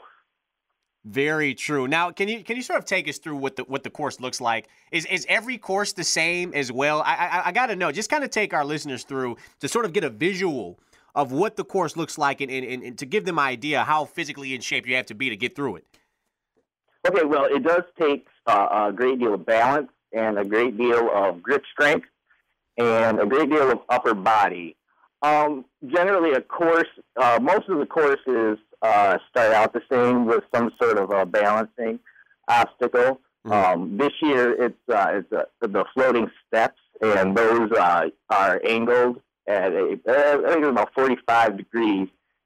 [SPEAKER 2] Very true. Now, can you can you sort of take us through what the what the course looks like? Is is every course the same as well? I I, I got to know. Just kind of take our listeners through to sort of get a visual of what the course looks like and, and, and to give them an idea how physically in shape you have to be to get through it.
[SPEAKER 8] Okay, well, it does take uh, a great deal of balance and a great deal of grip strength and a great deal of upper body. Um, generally, a course, uh, most of the courses uh, start out the same with some sort of a balancing obstacle. Mm-hmm. Um, this year, it's uh, it's uh, the floating steps, and those uh, are angled at a, I think it's about forty-five degrees,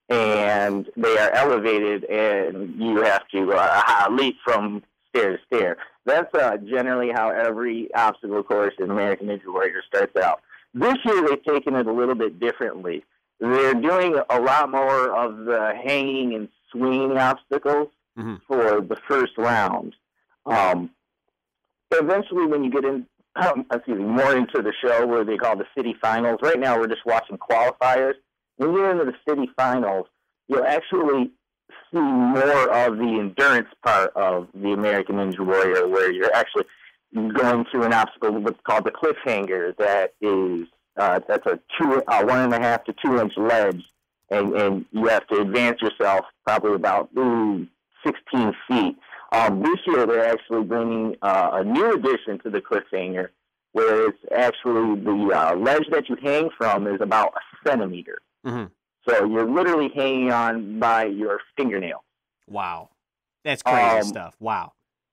[SPEAKER 8] and they are elevated, and you have to uh, leap from stair to stair. That's uh, generally how every obstacle course in American Ninja Warrior starts out. This year, they've taken it a little bit differently. They're doing a lot more of the hanging and swinging obstacles mm-hmm. for the first round. Um, eventually, when you get in, um, excuse me, more into the show, where they call the city finals. Right now, we're just watching qualifiers. When you're into the city finals, you'll actually see more of the endurance part of the American Ninja Warrior, where you're actually going through an obstacle what's called the cliffhanger. That is, uh, that's a two, uh, one and a half to two inch ledge, and, and you have to advance yourself probably about ooh, sixteen feet. Um, this year, they're actually bringing uh, a new addition to the cliffhanger, where it's actually the uh, ledge that you hang from is about a centimeter. Mm-hmm. So you're literally hanging on by your fingernail.
[SPEAKER 2] Wow, that's crazy um, stuff. Wow.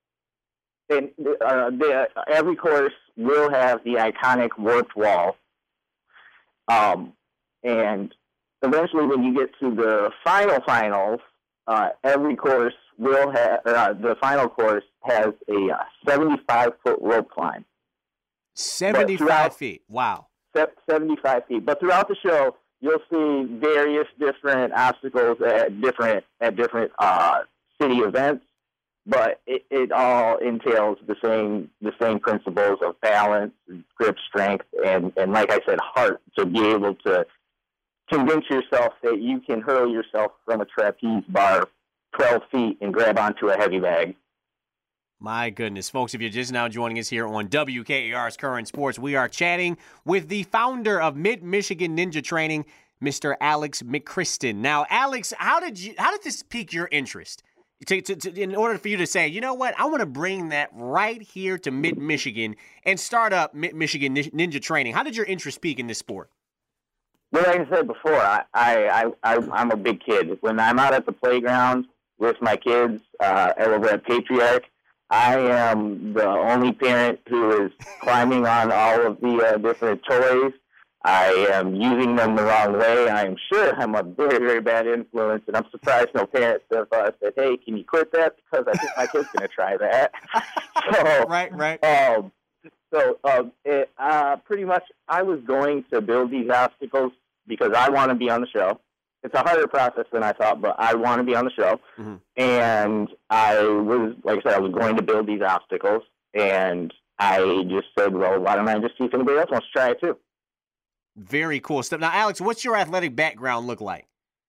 [SPEAKER 8] And uh, the, every course will have the iconic warped wall. Um, and eventually, when you get to the final finals, uh, every course will have uh, the final course has a uh, seventy-five foot rope climb.
[SPEAKER 2] seventy-five feet. Wow.
[SPEAKER 8] seventy-five feet. But throughout the show, you'll see various different obstacles at different at different uh, city events. But it, it all entails the same the same principles of balance, grip strength, and, and like I said, heart, to be able to convince yourself that you can hurl yourself from a trapeze bar twelve feet and grab onto a heavy bag.
[SPEAKER 2] My goodness, folks, if you're just now joining us here on W K A R's Current Sports, we are chatting with the founder of Mid-Michigan Ninja Training, Mister Alex McChriston. Now, Alex, how did you how did this pique your interest? To, to, to, in order for you to say, you know what, I want to bring that right here to Mid-Michigan and start up Mid-Michigan Ninja Training? How did your interest peak in this sport?
[SPEAKER 8] Well, like I said before, I, I, I, I'm a big kid. When I'm out at the playground with my kids uh, over at Patriarch, I am the only parent who is climbing on all of the uh, different toys. I am using them the wrong way. I am sure I'm a very, very bad influence, and I'm surprised no parents have uh, said, hey, can you quit that? Because I think my kid's going to try that. so,
[SPEAKER 2] right, right.
[SPEAKER 8] Um, so uh, it, uh, pretty much I was going to build these obstacles because I want to be on the show. It's a harder process than I thought, but I want to be on the show. Mm-hmm. And I was, like I said, I was going to build these obstacles, and I just said, well, why don't I just see if anybody else wants to try it too?
[SPEAKER 2] Very cool stuff. Now, Alex, what's your athletic background look like?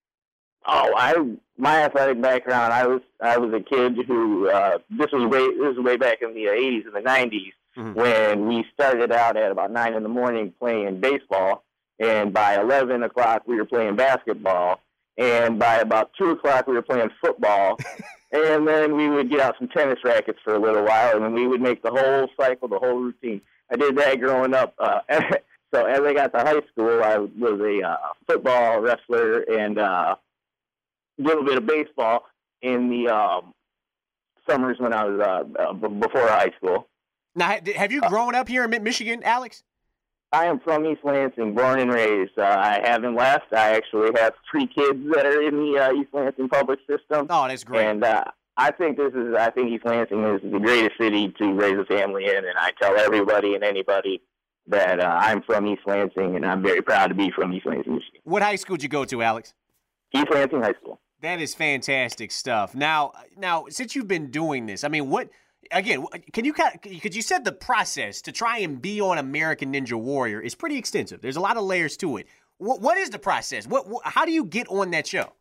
[SPEAKER 8] Oh, I my athletic background. I was I was a kid who uh, this was way this was way back in the eighties and the nineties mm-hmm. when we started out at about nine in the morning playing baseball, and by eleven o'clock we were playing basketball, and by about two o'clock we were playing football, and then we would get out some tennis rackets for a little while, and then we would make the whole cycle, the whole routine. I did that growing up. Uh, So as I got to high school, I was a uh, football wrestler and uh, a little bit of baseball in the um, summers when I was uh, uh, before high school.
[SPEAKER 2] Now, have you grown uh, up here in Michigan, Alex?
[SPEAKER 8] I am from East Lansing, born and raised. Uh, I haven't left. I actually have three kids that are in the uh, East Lansing public system.
[SPEAKER 2] Oh, that's great.
[SPEAKER 8] And uh, I think this is. I think East Lansing is the greatest city to raise a family in, and I tell everybody and anybody that uh, I'm from East Lansing, and I'm very proud to be from East Lansing, Michigan.
[SPEAKER 2] What high school did you go to, Alex?
[SPEAKER 8] East Lansing High School.
[SPEAKER 2] That is fantastic stuff. Now, now, since you've been doing this, I mean, what? Again, can you because you said the process to try and be on American Ninja Warrior is pretty extensive. There's a lot of layers to it. What what is the process? What, what how do you get on that show?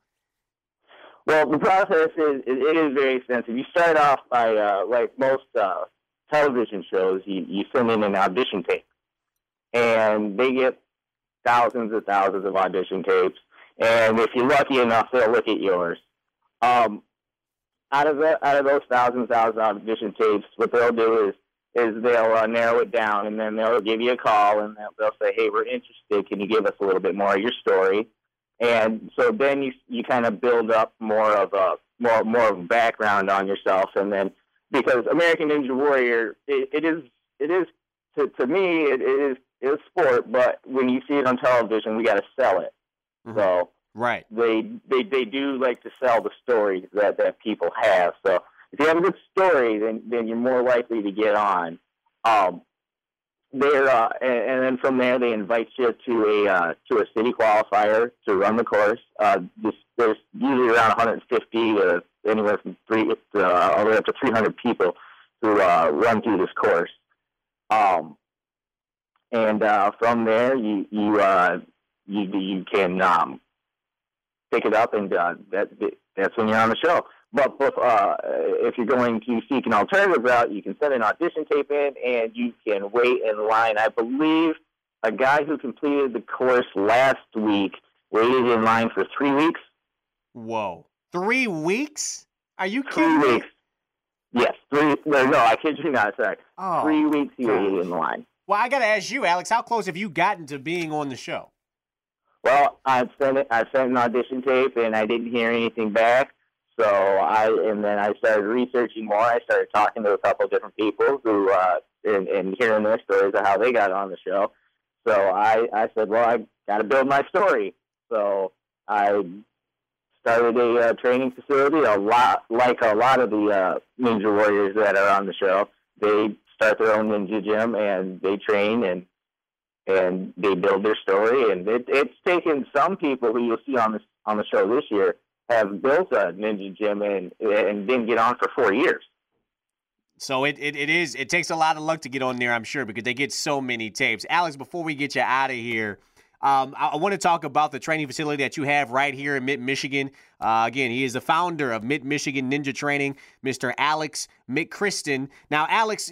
[SPEAKER 8] Well, the process is it, it is very extensive. You start off by uh, like most uh, television shows, you you send in an audition tape. And they get thousands and thousands of audition tapes. And if you're lucky enough, they'll look at yours. Um, out of the, out of those thousands, thousands of audition tapes, what they'll do is is they'll uh, narrow it down, and then they'll give you a call, and they'll, they'll say, "Hey, we're interested. Can you give us a little bit more of your story?" And so then you you kind of build up more of a more more of a background on yourself, and then because American Ninja Warrior, it, it is it is to to me it, it is. It's sport, but when you see it on television, we got to sell it. Mm-hmm. So
[SPEAKER 2] right,
[SPEAKER 8] they, they they do like to sell the stories that, that people have. So if you have a good story, then then you're more likely to get on. Um, they're uh, and, and then from there they invite you to a uh, to a city qualifier to run the course. Uh, this, there's usually around one hundred fifty, uh, anywhere from three uh, all the way up to three hundred people who uh, run through this course. Um, And uh, from there, you you uh, you you can um, pick it up, and uh, that that's when you're on the show. But if, uh, if you're going to seek an alternative route, you can send an audition tape in, and you can wait in line. I believe a guy who completed the course last week waited in line for three weeks.
[SPEAKER 2] Whoa, three weeks? Are you
[SPEAKER 8] three
[SPEAKER 2] kidding
[SPEAKER 8] weeks?
[SPEAKER 2] Me?
[SPEAKER 8] Yes, three. No, no, I kid you not. Sorry,
[SPEAKER 2] oh,
[SPEAKER 8] three weeks he
[SPEAKER 2] gosh.
[SPEAKER 8] waited in line.
[SPEAKER 2] Well, I got to ask you, Alex, how close have you gotten to being on the show?
[SPEAKER 8] Well, I've sent it, I sent an audition tape, and I didn't hear anything back. So I and then I started researching more. I started talking to a couple of different people who uh, and, and hearing their stories of how they got on the show. So I, I said, well, I got to build my story. So I started a uh, training facility. A lot like a lot of the uh, Ninja Warriors that are on the show, they start their own ninja gym, and they train and and they build their story. And it, it's taken some people who you'll see on this on the show this year have built a ninja gym and and didn't get on for four years.
[SPEAKER 2] So it, it, it is it takes a lot of luck to get on there, I'm sure, because they get so many tapes. Alex, before we get you out of here, um, I, I want to talk about the training facility that you have right here in Mid-Michigan. Uh, again, he is the founder of Mid-Michigan Ninja Training, Mister Alex McChriston. Now, Alex,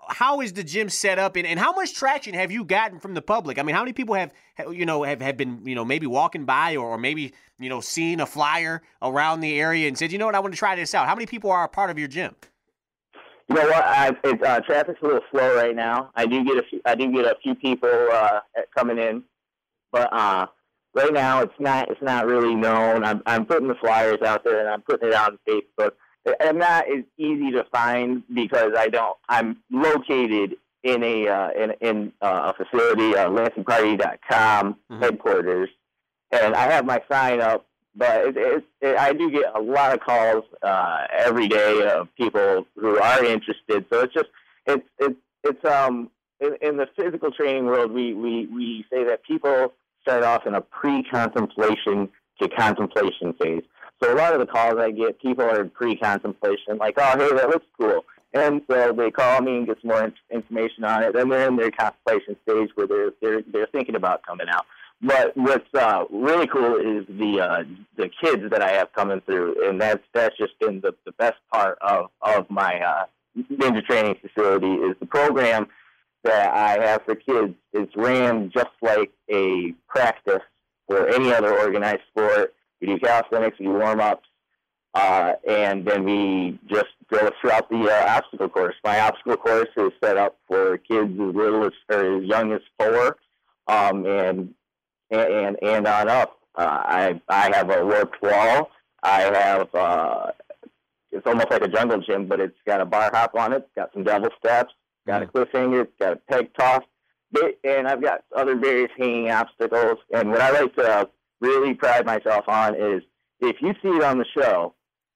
[SPEAKER 2] how is the gym set up, and, and how much traction have you gotten from the public? I mean, how many people have, you know, have, have been, you know, maybe walking by or, or maybe, you know, seeing a flyer around the area and said, you know what, I want to try this out. How many people are a part of your gym?
[SPEAKER 8] You know what? I, it, uh, traffic's a little slow right now. I do get a few. I do get a few people uh, coming in, but uh, right now it's not. It's not really known. I'm, I'm putting the flyers out there and I'm putting it on Facebook. I'm not as easy to find because I don't. I'm located in a uh, in in uh, a facility, uh, Lansing Party dot com mm-hmm. headquarters, and I have my sign up. But it, it, it, I do get a lot of calls uh, every day of people who are interested. So it's just it's it's it's um in, in the physical training world, we, we, we say that people start off in a pre-contemplation to contemplation phase. So a lot of the calls I get, people are in pre-contemplation, like, oh, hey, that looks cool. And so they call me and get some more information on it. Then they're in their contemplation stage where they're they're they're thinking about coming out. But what's uh, really cool is the uh, the kids that I have coming through, and that's that's just been the, the best part of of my uh, ninja training facility is the program that I have for kids. It's ran just like a practice for any other organized sport. We do calisthenics, we do warm ups, uh, and then we just go throughout the uh, obstacle course. My obstacle course is set up for kids as little as or as young as four, um, and and and on up. Uh, I I have a warped wall. I have uh, it's almost like a jungle gym, but it's got a bar hop on it. It's got some devil steps. Got a cliffhanger. It's got a peg toss. And I've got other various hanging obstacles. And what I like to really pride myself on is if you see it on the show,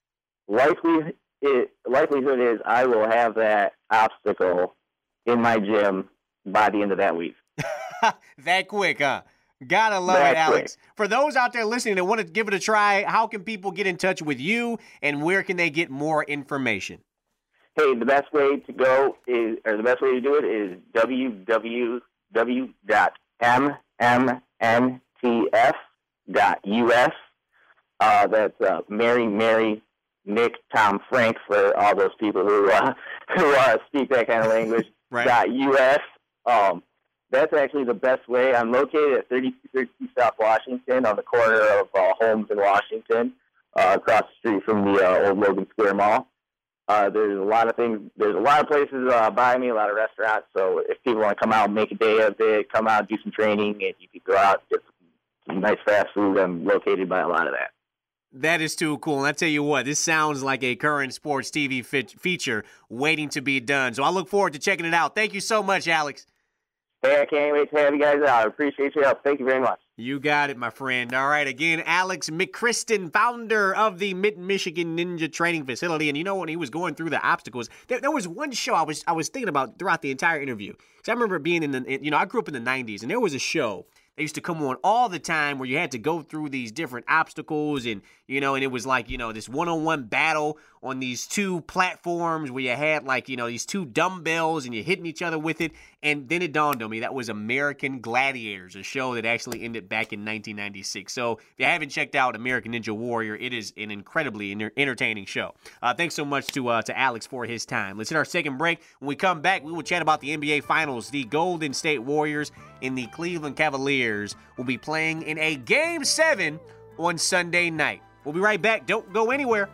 [SPEAKER 8] likely it likelihood is I will have that obstacle in my gym by the end of that week.
[SPEAKER 2] That quick, huh? Gotta love
[SPEAKER 8] That's
[SPEAKER 2] it, Alex.
[SPEAKER 8] quick.
[SPEAKER 2] For those out there listening that want to give it a try, how can people get in touch with you, and where can they get more information?
[SPEAKER 8] Hey, the best way to go is, or the best way to do it is w w w dot m m n t f dot u s. Uh, that's uh, Mary, Mary, Nick, Tom, Frank for all those people who uh, who uh, speak that kind of language.
[SPEAKER 2] Right.
[SPEAKER 8] Dot U S. Um, That's actually the best way. I'm located at thirty-two thirty-two South Washington on the corner of uh, Holmes and Washington, uh, across the street from the uh, old Logan Square Mall. Uh, there's a lot of things. There's a lot of places uh, by me, a lot of restaurants. So if people want to come out and make a day of it, come out, do some training, and you can go out get some, some nice fast food. I'm located by a lot of that.
[SPEAKER 2] That is too cool. And I tell you what, this sounds like a current sports T V fe- feature waiting to be done. So I look forward to checking it out. Thank you so much, Alex.
[SPEAKER 8] Hey, I can't wait to have you guys out. I appreciate your help. Thank you very much.
[SPEAKER 2] You got it, my friend. All right, again, Alex McChristen, founder of the Mid-Michigan Ninja Training Facility. And you know, when he was going through the obstacles, there, there was one show I was I was thinking about throughout the entire interview. Because I remember being in the, in, you know, I grew up in the nineties, and there was a show that used to come on all the time where you had to go through these different obstacles, and, you know, and it was like, you know, this one-on-one battle on these two platforms where you had, like, you know, these two dumbbells and you're hitting each other with it. And then it dawned on me that was American Gladiators, a show that actually ended back in nineteen ninety-six. So if you haven't checked out American Ninja Warrior, it is an incredibly enter- entertaining show. Uh, thanks so much to uh, to Alex for his time. Let's hit our second break. When we come back, we will chat about the N B A Finals. The Golden State Warriors and the Cleveland Cavaliers will be playing in a Game seven on Sunday night. We'll be right back. Don't go anywhere.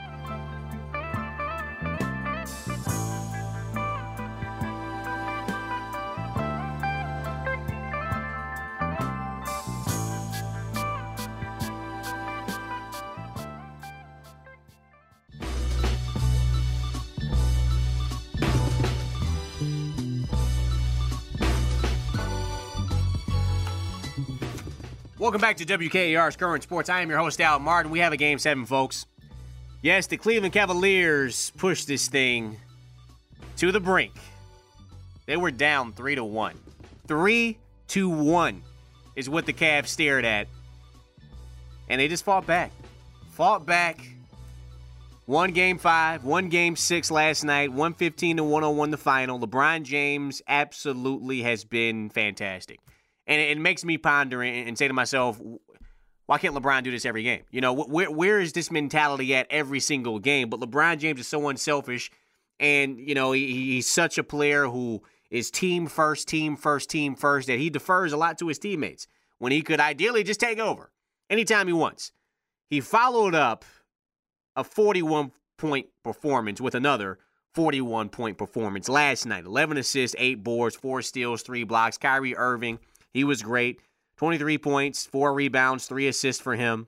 [SPEAKER 2] Welcome back to W K A R's Current Sports. I am your host, Al Martin. We have a Game seven, folks. Yes, the Cleveland Cavaliers pushed this thing to the brink. They were down three to one. three to one is what the Cavs stared at. And they just fought back. Fought back. Won game five, won game six last night, one fifteen to one oh one the final. LeBron James absolutely has been fantastic. And it makes me ponder and say to myself, why can't LeBron do this every game? You know, where where is this mentality at every single game? But LeBron James is so unselfish. And, you know, he, he's such a player who is team first, team first, team first, that he defers a lot to his teammates when he could ideally just take over anytime he wants. He followed up a forty-one point performance with another forty-one point performance last night. eleven assists, eight boards, four steals, three blocks. Kyrie Irving, he was great. twenty-three points, four rebounds, three assists for him.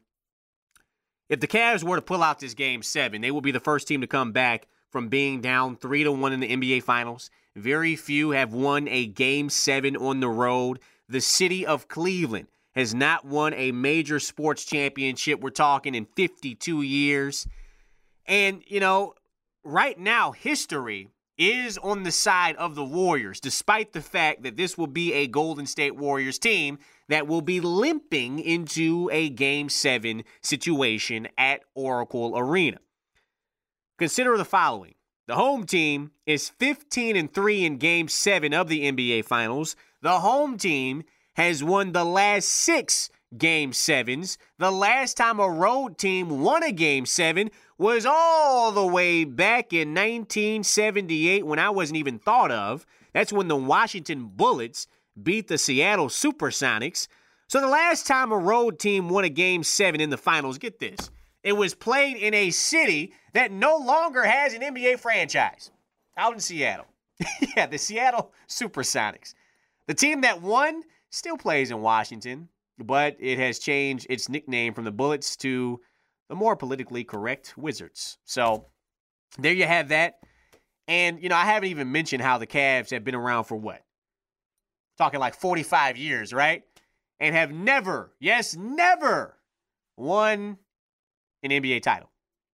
[SPEAKER 2] If the Cavs were to pull out this game seven, they would be the first team to come back from being down three to one in the N B A Finals. Very few have won a game seven on the road. The city of Cleveland has not won a major sports championship, we're talking, in fifty-two years. And, you know, right now, history is on the side of the Warriors, despite the fact that this will be a Golden State Warriors team that will be limping into a Game seven situation at Oracle Arena. Consider the following. The home team is fifteen and three in Game seven of the N B A Finals. The home team has won the last six Game sevens. The last time a road team won a Game seven was all the way back in nineteen seventy-eight, when I wasn't even thought of. That's when the Washington Bullets beat the Seattle Supersonics. So the last time a road team won a Game seven in the finals, get this, it was played in a city that no longer has an N B A franchise, out in Seattle. Yeah, the Seattle Supersonics. The team that won still plays in Washington, but it has changed its nickname from the Bullets to the more politically correct Wizards. So there you have that. And, you know, I haven't even mentioned how the Cavs have been around for what? Talking like forty-five years, right? And have never, yes, never won an N B A title.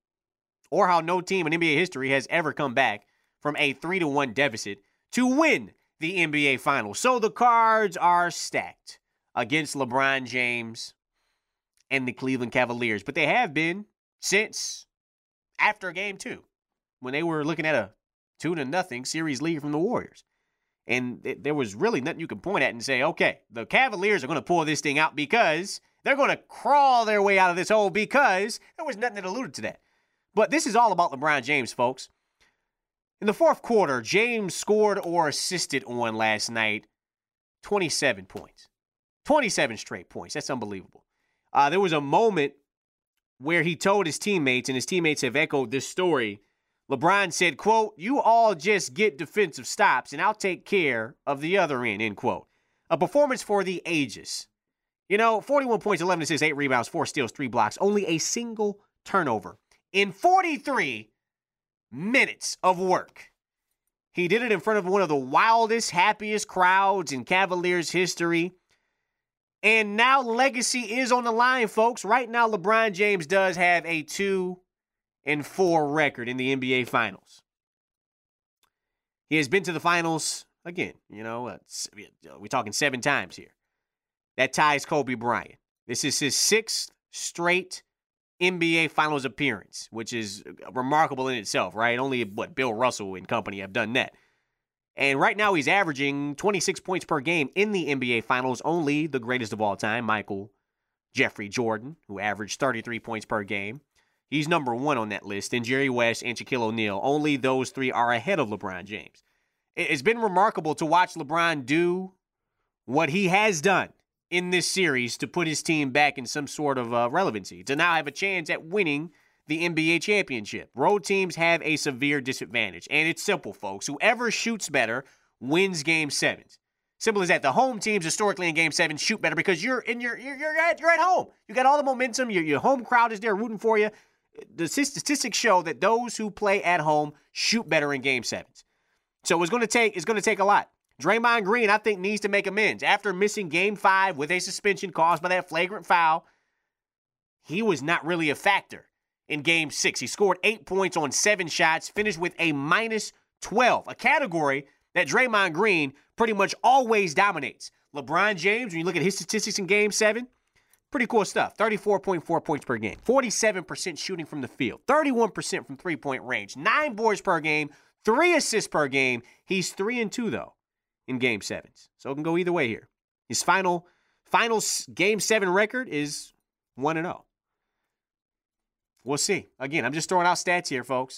[SPEAKER 2] Or how no team in N B A history has ever come back from a three to one deficit to win the N B A Finals. So the cards are stacked against LeBron James and the Cleveland Cavaliers. But they have been since after game two, when they were looking at a two to nothing series lead from the Warriors. And it, there was really nothing you could point at and say, okay, the Cavaliers are going to pull this thing out because they're going to crawl their way out of this hole, because there was nothing that alluded to that. But this is all about LeBron James, folks. In the fourth quarter, James scored or assisted on last night twenty-seven points. twenty-seven straight points. That's unbelievable. Uh, there was a moment where he told his teammates, and his teammates have echoed this story. LeBron said, quote, "You all just get defensive stops, and I'll take care of the other end," end quote. A performance for the ages. You know, forty-one points, eleven assists, eight rebounds, four steals, three blocks, only a single turnover in forty-three minutes of work. He did it in front of one of the wildest, happiest crowds in Cavaliers history. And now legacy is on the line, folks. Right now, LeBron James does have a two and four record in the N B A Finals. He has been to the finals, again, you know, uh, we're talking seven times here. That ties Kobe Bryant. This is his sixth straight N B A Finals appearance, which is remarkable in itself, right? Only, what, Bill Russell and company have done that. And right now he's averaging twenty-six points per game in the N B A Finals. Only the greatest of all time, Michael Jeffrey Jordan, who averaged thirty-three points per game. He's number one on that list. And Jerry West and Shaquille O'Neal, only those three are ahead of LeBron James. It's been remarkable to watch LeBron do what he has done in this series to put his team back in some sort of uh, relevancy, to now have a chance at winning the N B A championship. Road teams have a severe disadvantage, and it's simple, folks. Whoever shoots better wins game sevens. Simple as that. The home teams historically in game seven shoot better because you're in your you're you're at, you're at home. You got all the momentum. Your your home crowd is there rooting for you. The statistics show that those who play at home shoot better in game sevens. So it's going to take it's going to take a lot. Draymond Green, I think, needs to make amends. After missing game five with a suspension caused by that flagrant foul, he was not really a factor in game six. He scored eight points on seven shots, finished with a minus twelve, a category that Draymond Green pretty much always dominates. LeBron James, when you look at his statistics in game seven, pretty cool stuff. thirty-four point four points per game, forty-seven percent shooting from the field, thirty-one percent from three-point range, nine boards per game, three assists per game. He's three and two, though, in game sevens. So it can go either way here. His final, final game seven record is one and oh. We'll see. Again, I'm just throwing out stats here, folks.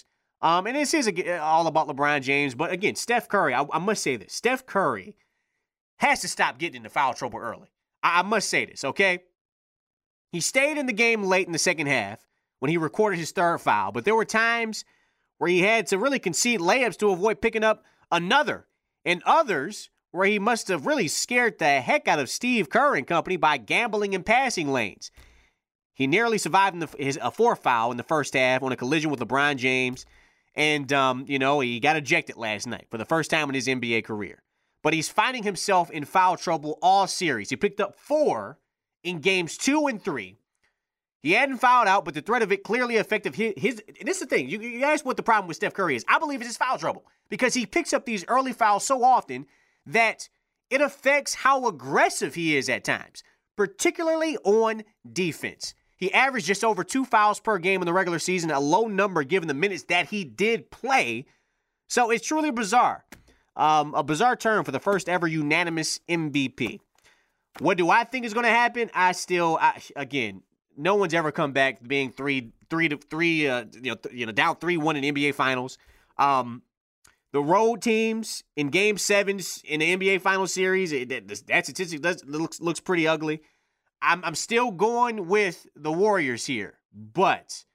[SPEAKER 2] Um, and this is a, all about LeBron James. But again, Steph Curry, I, I must say this. Steph Curry has to stop getting into foul trouble early. I, I must say this, okay? He stayed in the game late in the second half when he recorded his third foul. But there were times where he had to really concede layups to avoid picking up another. And others where he must have really scared the heck out of Steve Kerr and company by gambling in passing lanes. He nearly survived in the, his, a fourth foul in the first half on a collision with LeBron James. And, um, you know, he got ejected last night for the first time in his N B A career. But he's finding himself in foul trouble all series. He picked up four in games two and three. He hadn't fouled out, but the threat of it clearly affected his, his and this is the thing. You, you ask what the problem with Steph Curry is. I believe it's his foul trouble because he picks up these early fouls so often that it affects how aggressive he is at times, particularly on defense. He averaged just over two fouls per game in the regular season, a low number given the minutes that he did play. So it's truly bizarre. Um, a bizarre turn for the first ever unanimous M V P. What do I think is going to happen? I still, I, again, no one's ever come back being three, three to three, uh, you know, th- you know, down three one in N B A Finals. Um, the road teams in Game Sevens in the N B A Finals series, it, that, that statistic does looks looks pretty ugly. I'm I'm still going with the Warriors here, but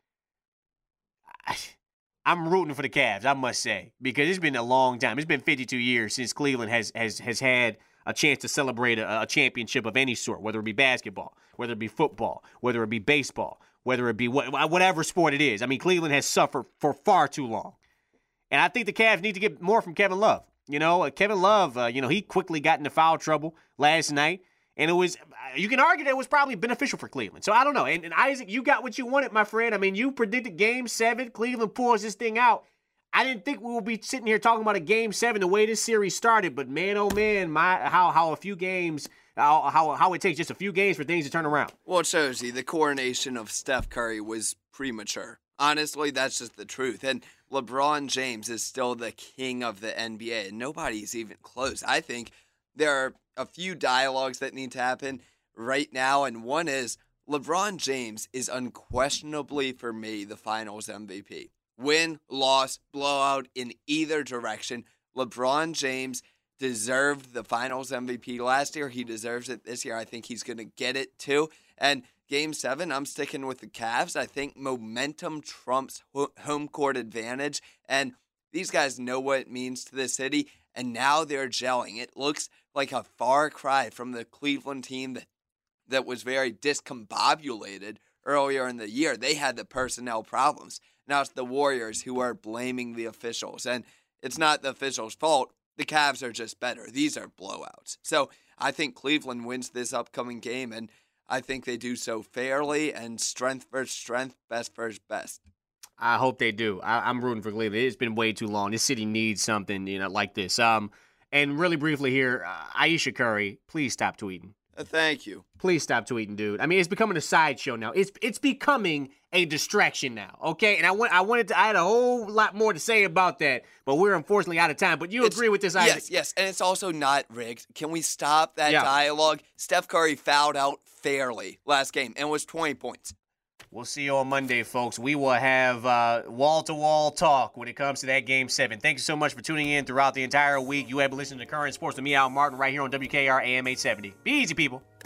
[SPEAKER 2] I, I'm rooting for the Cavs, I must say, because it's been a long time. It's been fifty-two years since Cleveland has has has had a chance to celebrate a, a championship of any sort, whether it be basketball, whether it be football, whether it be baseball, whether it be what, whatever sport it is. I mean, Cleveland has suffered for far too long. And I think the Cavs need to get more from Kevin Love. You know, uh, Kevin Love, uh, you know, he quickly got into foul trouble last night. And it was, you can argue that it was probably beneficial for Cleveland. So I don't know. And, and Isaac, you got what you wanted, my friend. I mean, you predicted game seven. Cleveland pulls this thing out. I didn't think we would be sitting here talking about a game seven the way this series started. But man, oh man, my how how a few games, how how, how it takes just a few games for things to turn around.
[SPEAKER 9] Well, it shows you the coronation of Steph Curry was premature. Honestly, that's just the truth. And LeBron James is still the king of the N B A, and nobody's even close. I think there are a few dialogues that need to happen right now, and one is LeBron James is unquestionably, for me, the Finals M V P. Win, loss, blowout, in either direction, LeBron James deserved the Finals M V P last year. He deserves it this year. I think he's going to get it too. And Game seven, I'm sticking with the Cavs. I think momentum trumps home court advantage, and these guys know what it means to the city, and now they're gelling. It looks like a far cry from the Cleveland team that, that was very discombobulated earlier in the year. They had the personnel problems. Now it's the Warriors who are blaming the officials, and it's not the officials' fault. The Cavs are just better. These are blowouts. So I think Cleveland wins this upcoming game, and I think they do so fairly and strength versus strength, best versus best.
[SPEAKER 2] I hope they do. I, I'm rooting for Cleveland. It's been way too long. This city needs something, you know, like this. Um, and really briefly here, uh, Ayesha Curry, please stop tweeting.
[SPEAKER 9] Uh, thank you.
[SPEAKER 2] Please stop tweeting, dude. I mean, it's becoming a sideshow now. It's it's becoming a distraction now. Okay, and I want I wanted to. I had a whole lot more to say about that, but we're unfortunately out of time. But you
[SPEAKER 9] It's-
[SPEAKER 2] agree with this, Isaac?
[SPEAKER 9] Yes, yes, and it's also not rigged. Can we stop that
[SPEAKER 2] Yeah.
[SPEAKER 9] dialogue? Steph Curry fouled out fairly last game and was twenty points.
[SPEAKER 2] We'll see you on Monday, folks. We will have uh, wall-to-wall talk when it comes to that Game seven. Thank you so much for tuning in throughout the entire week. You have been listening to Current Sports with me, Al Martin, right here on W K R A M eight seventy. Be easy, people.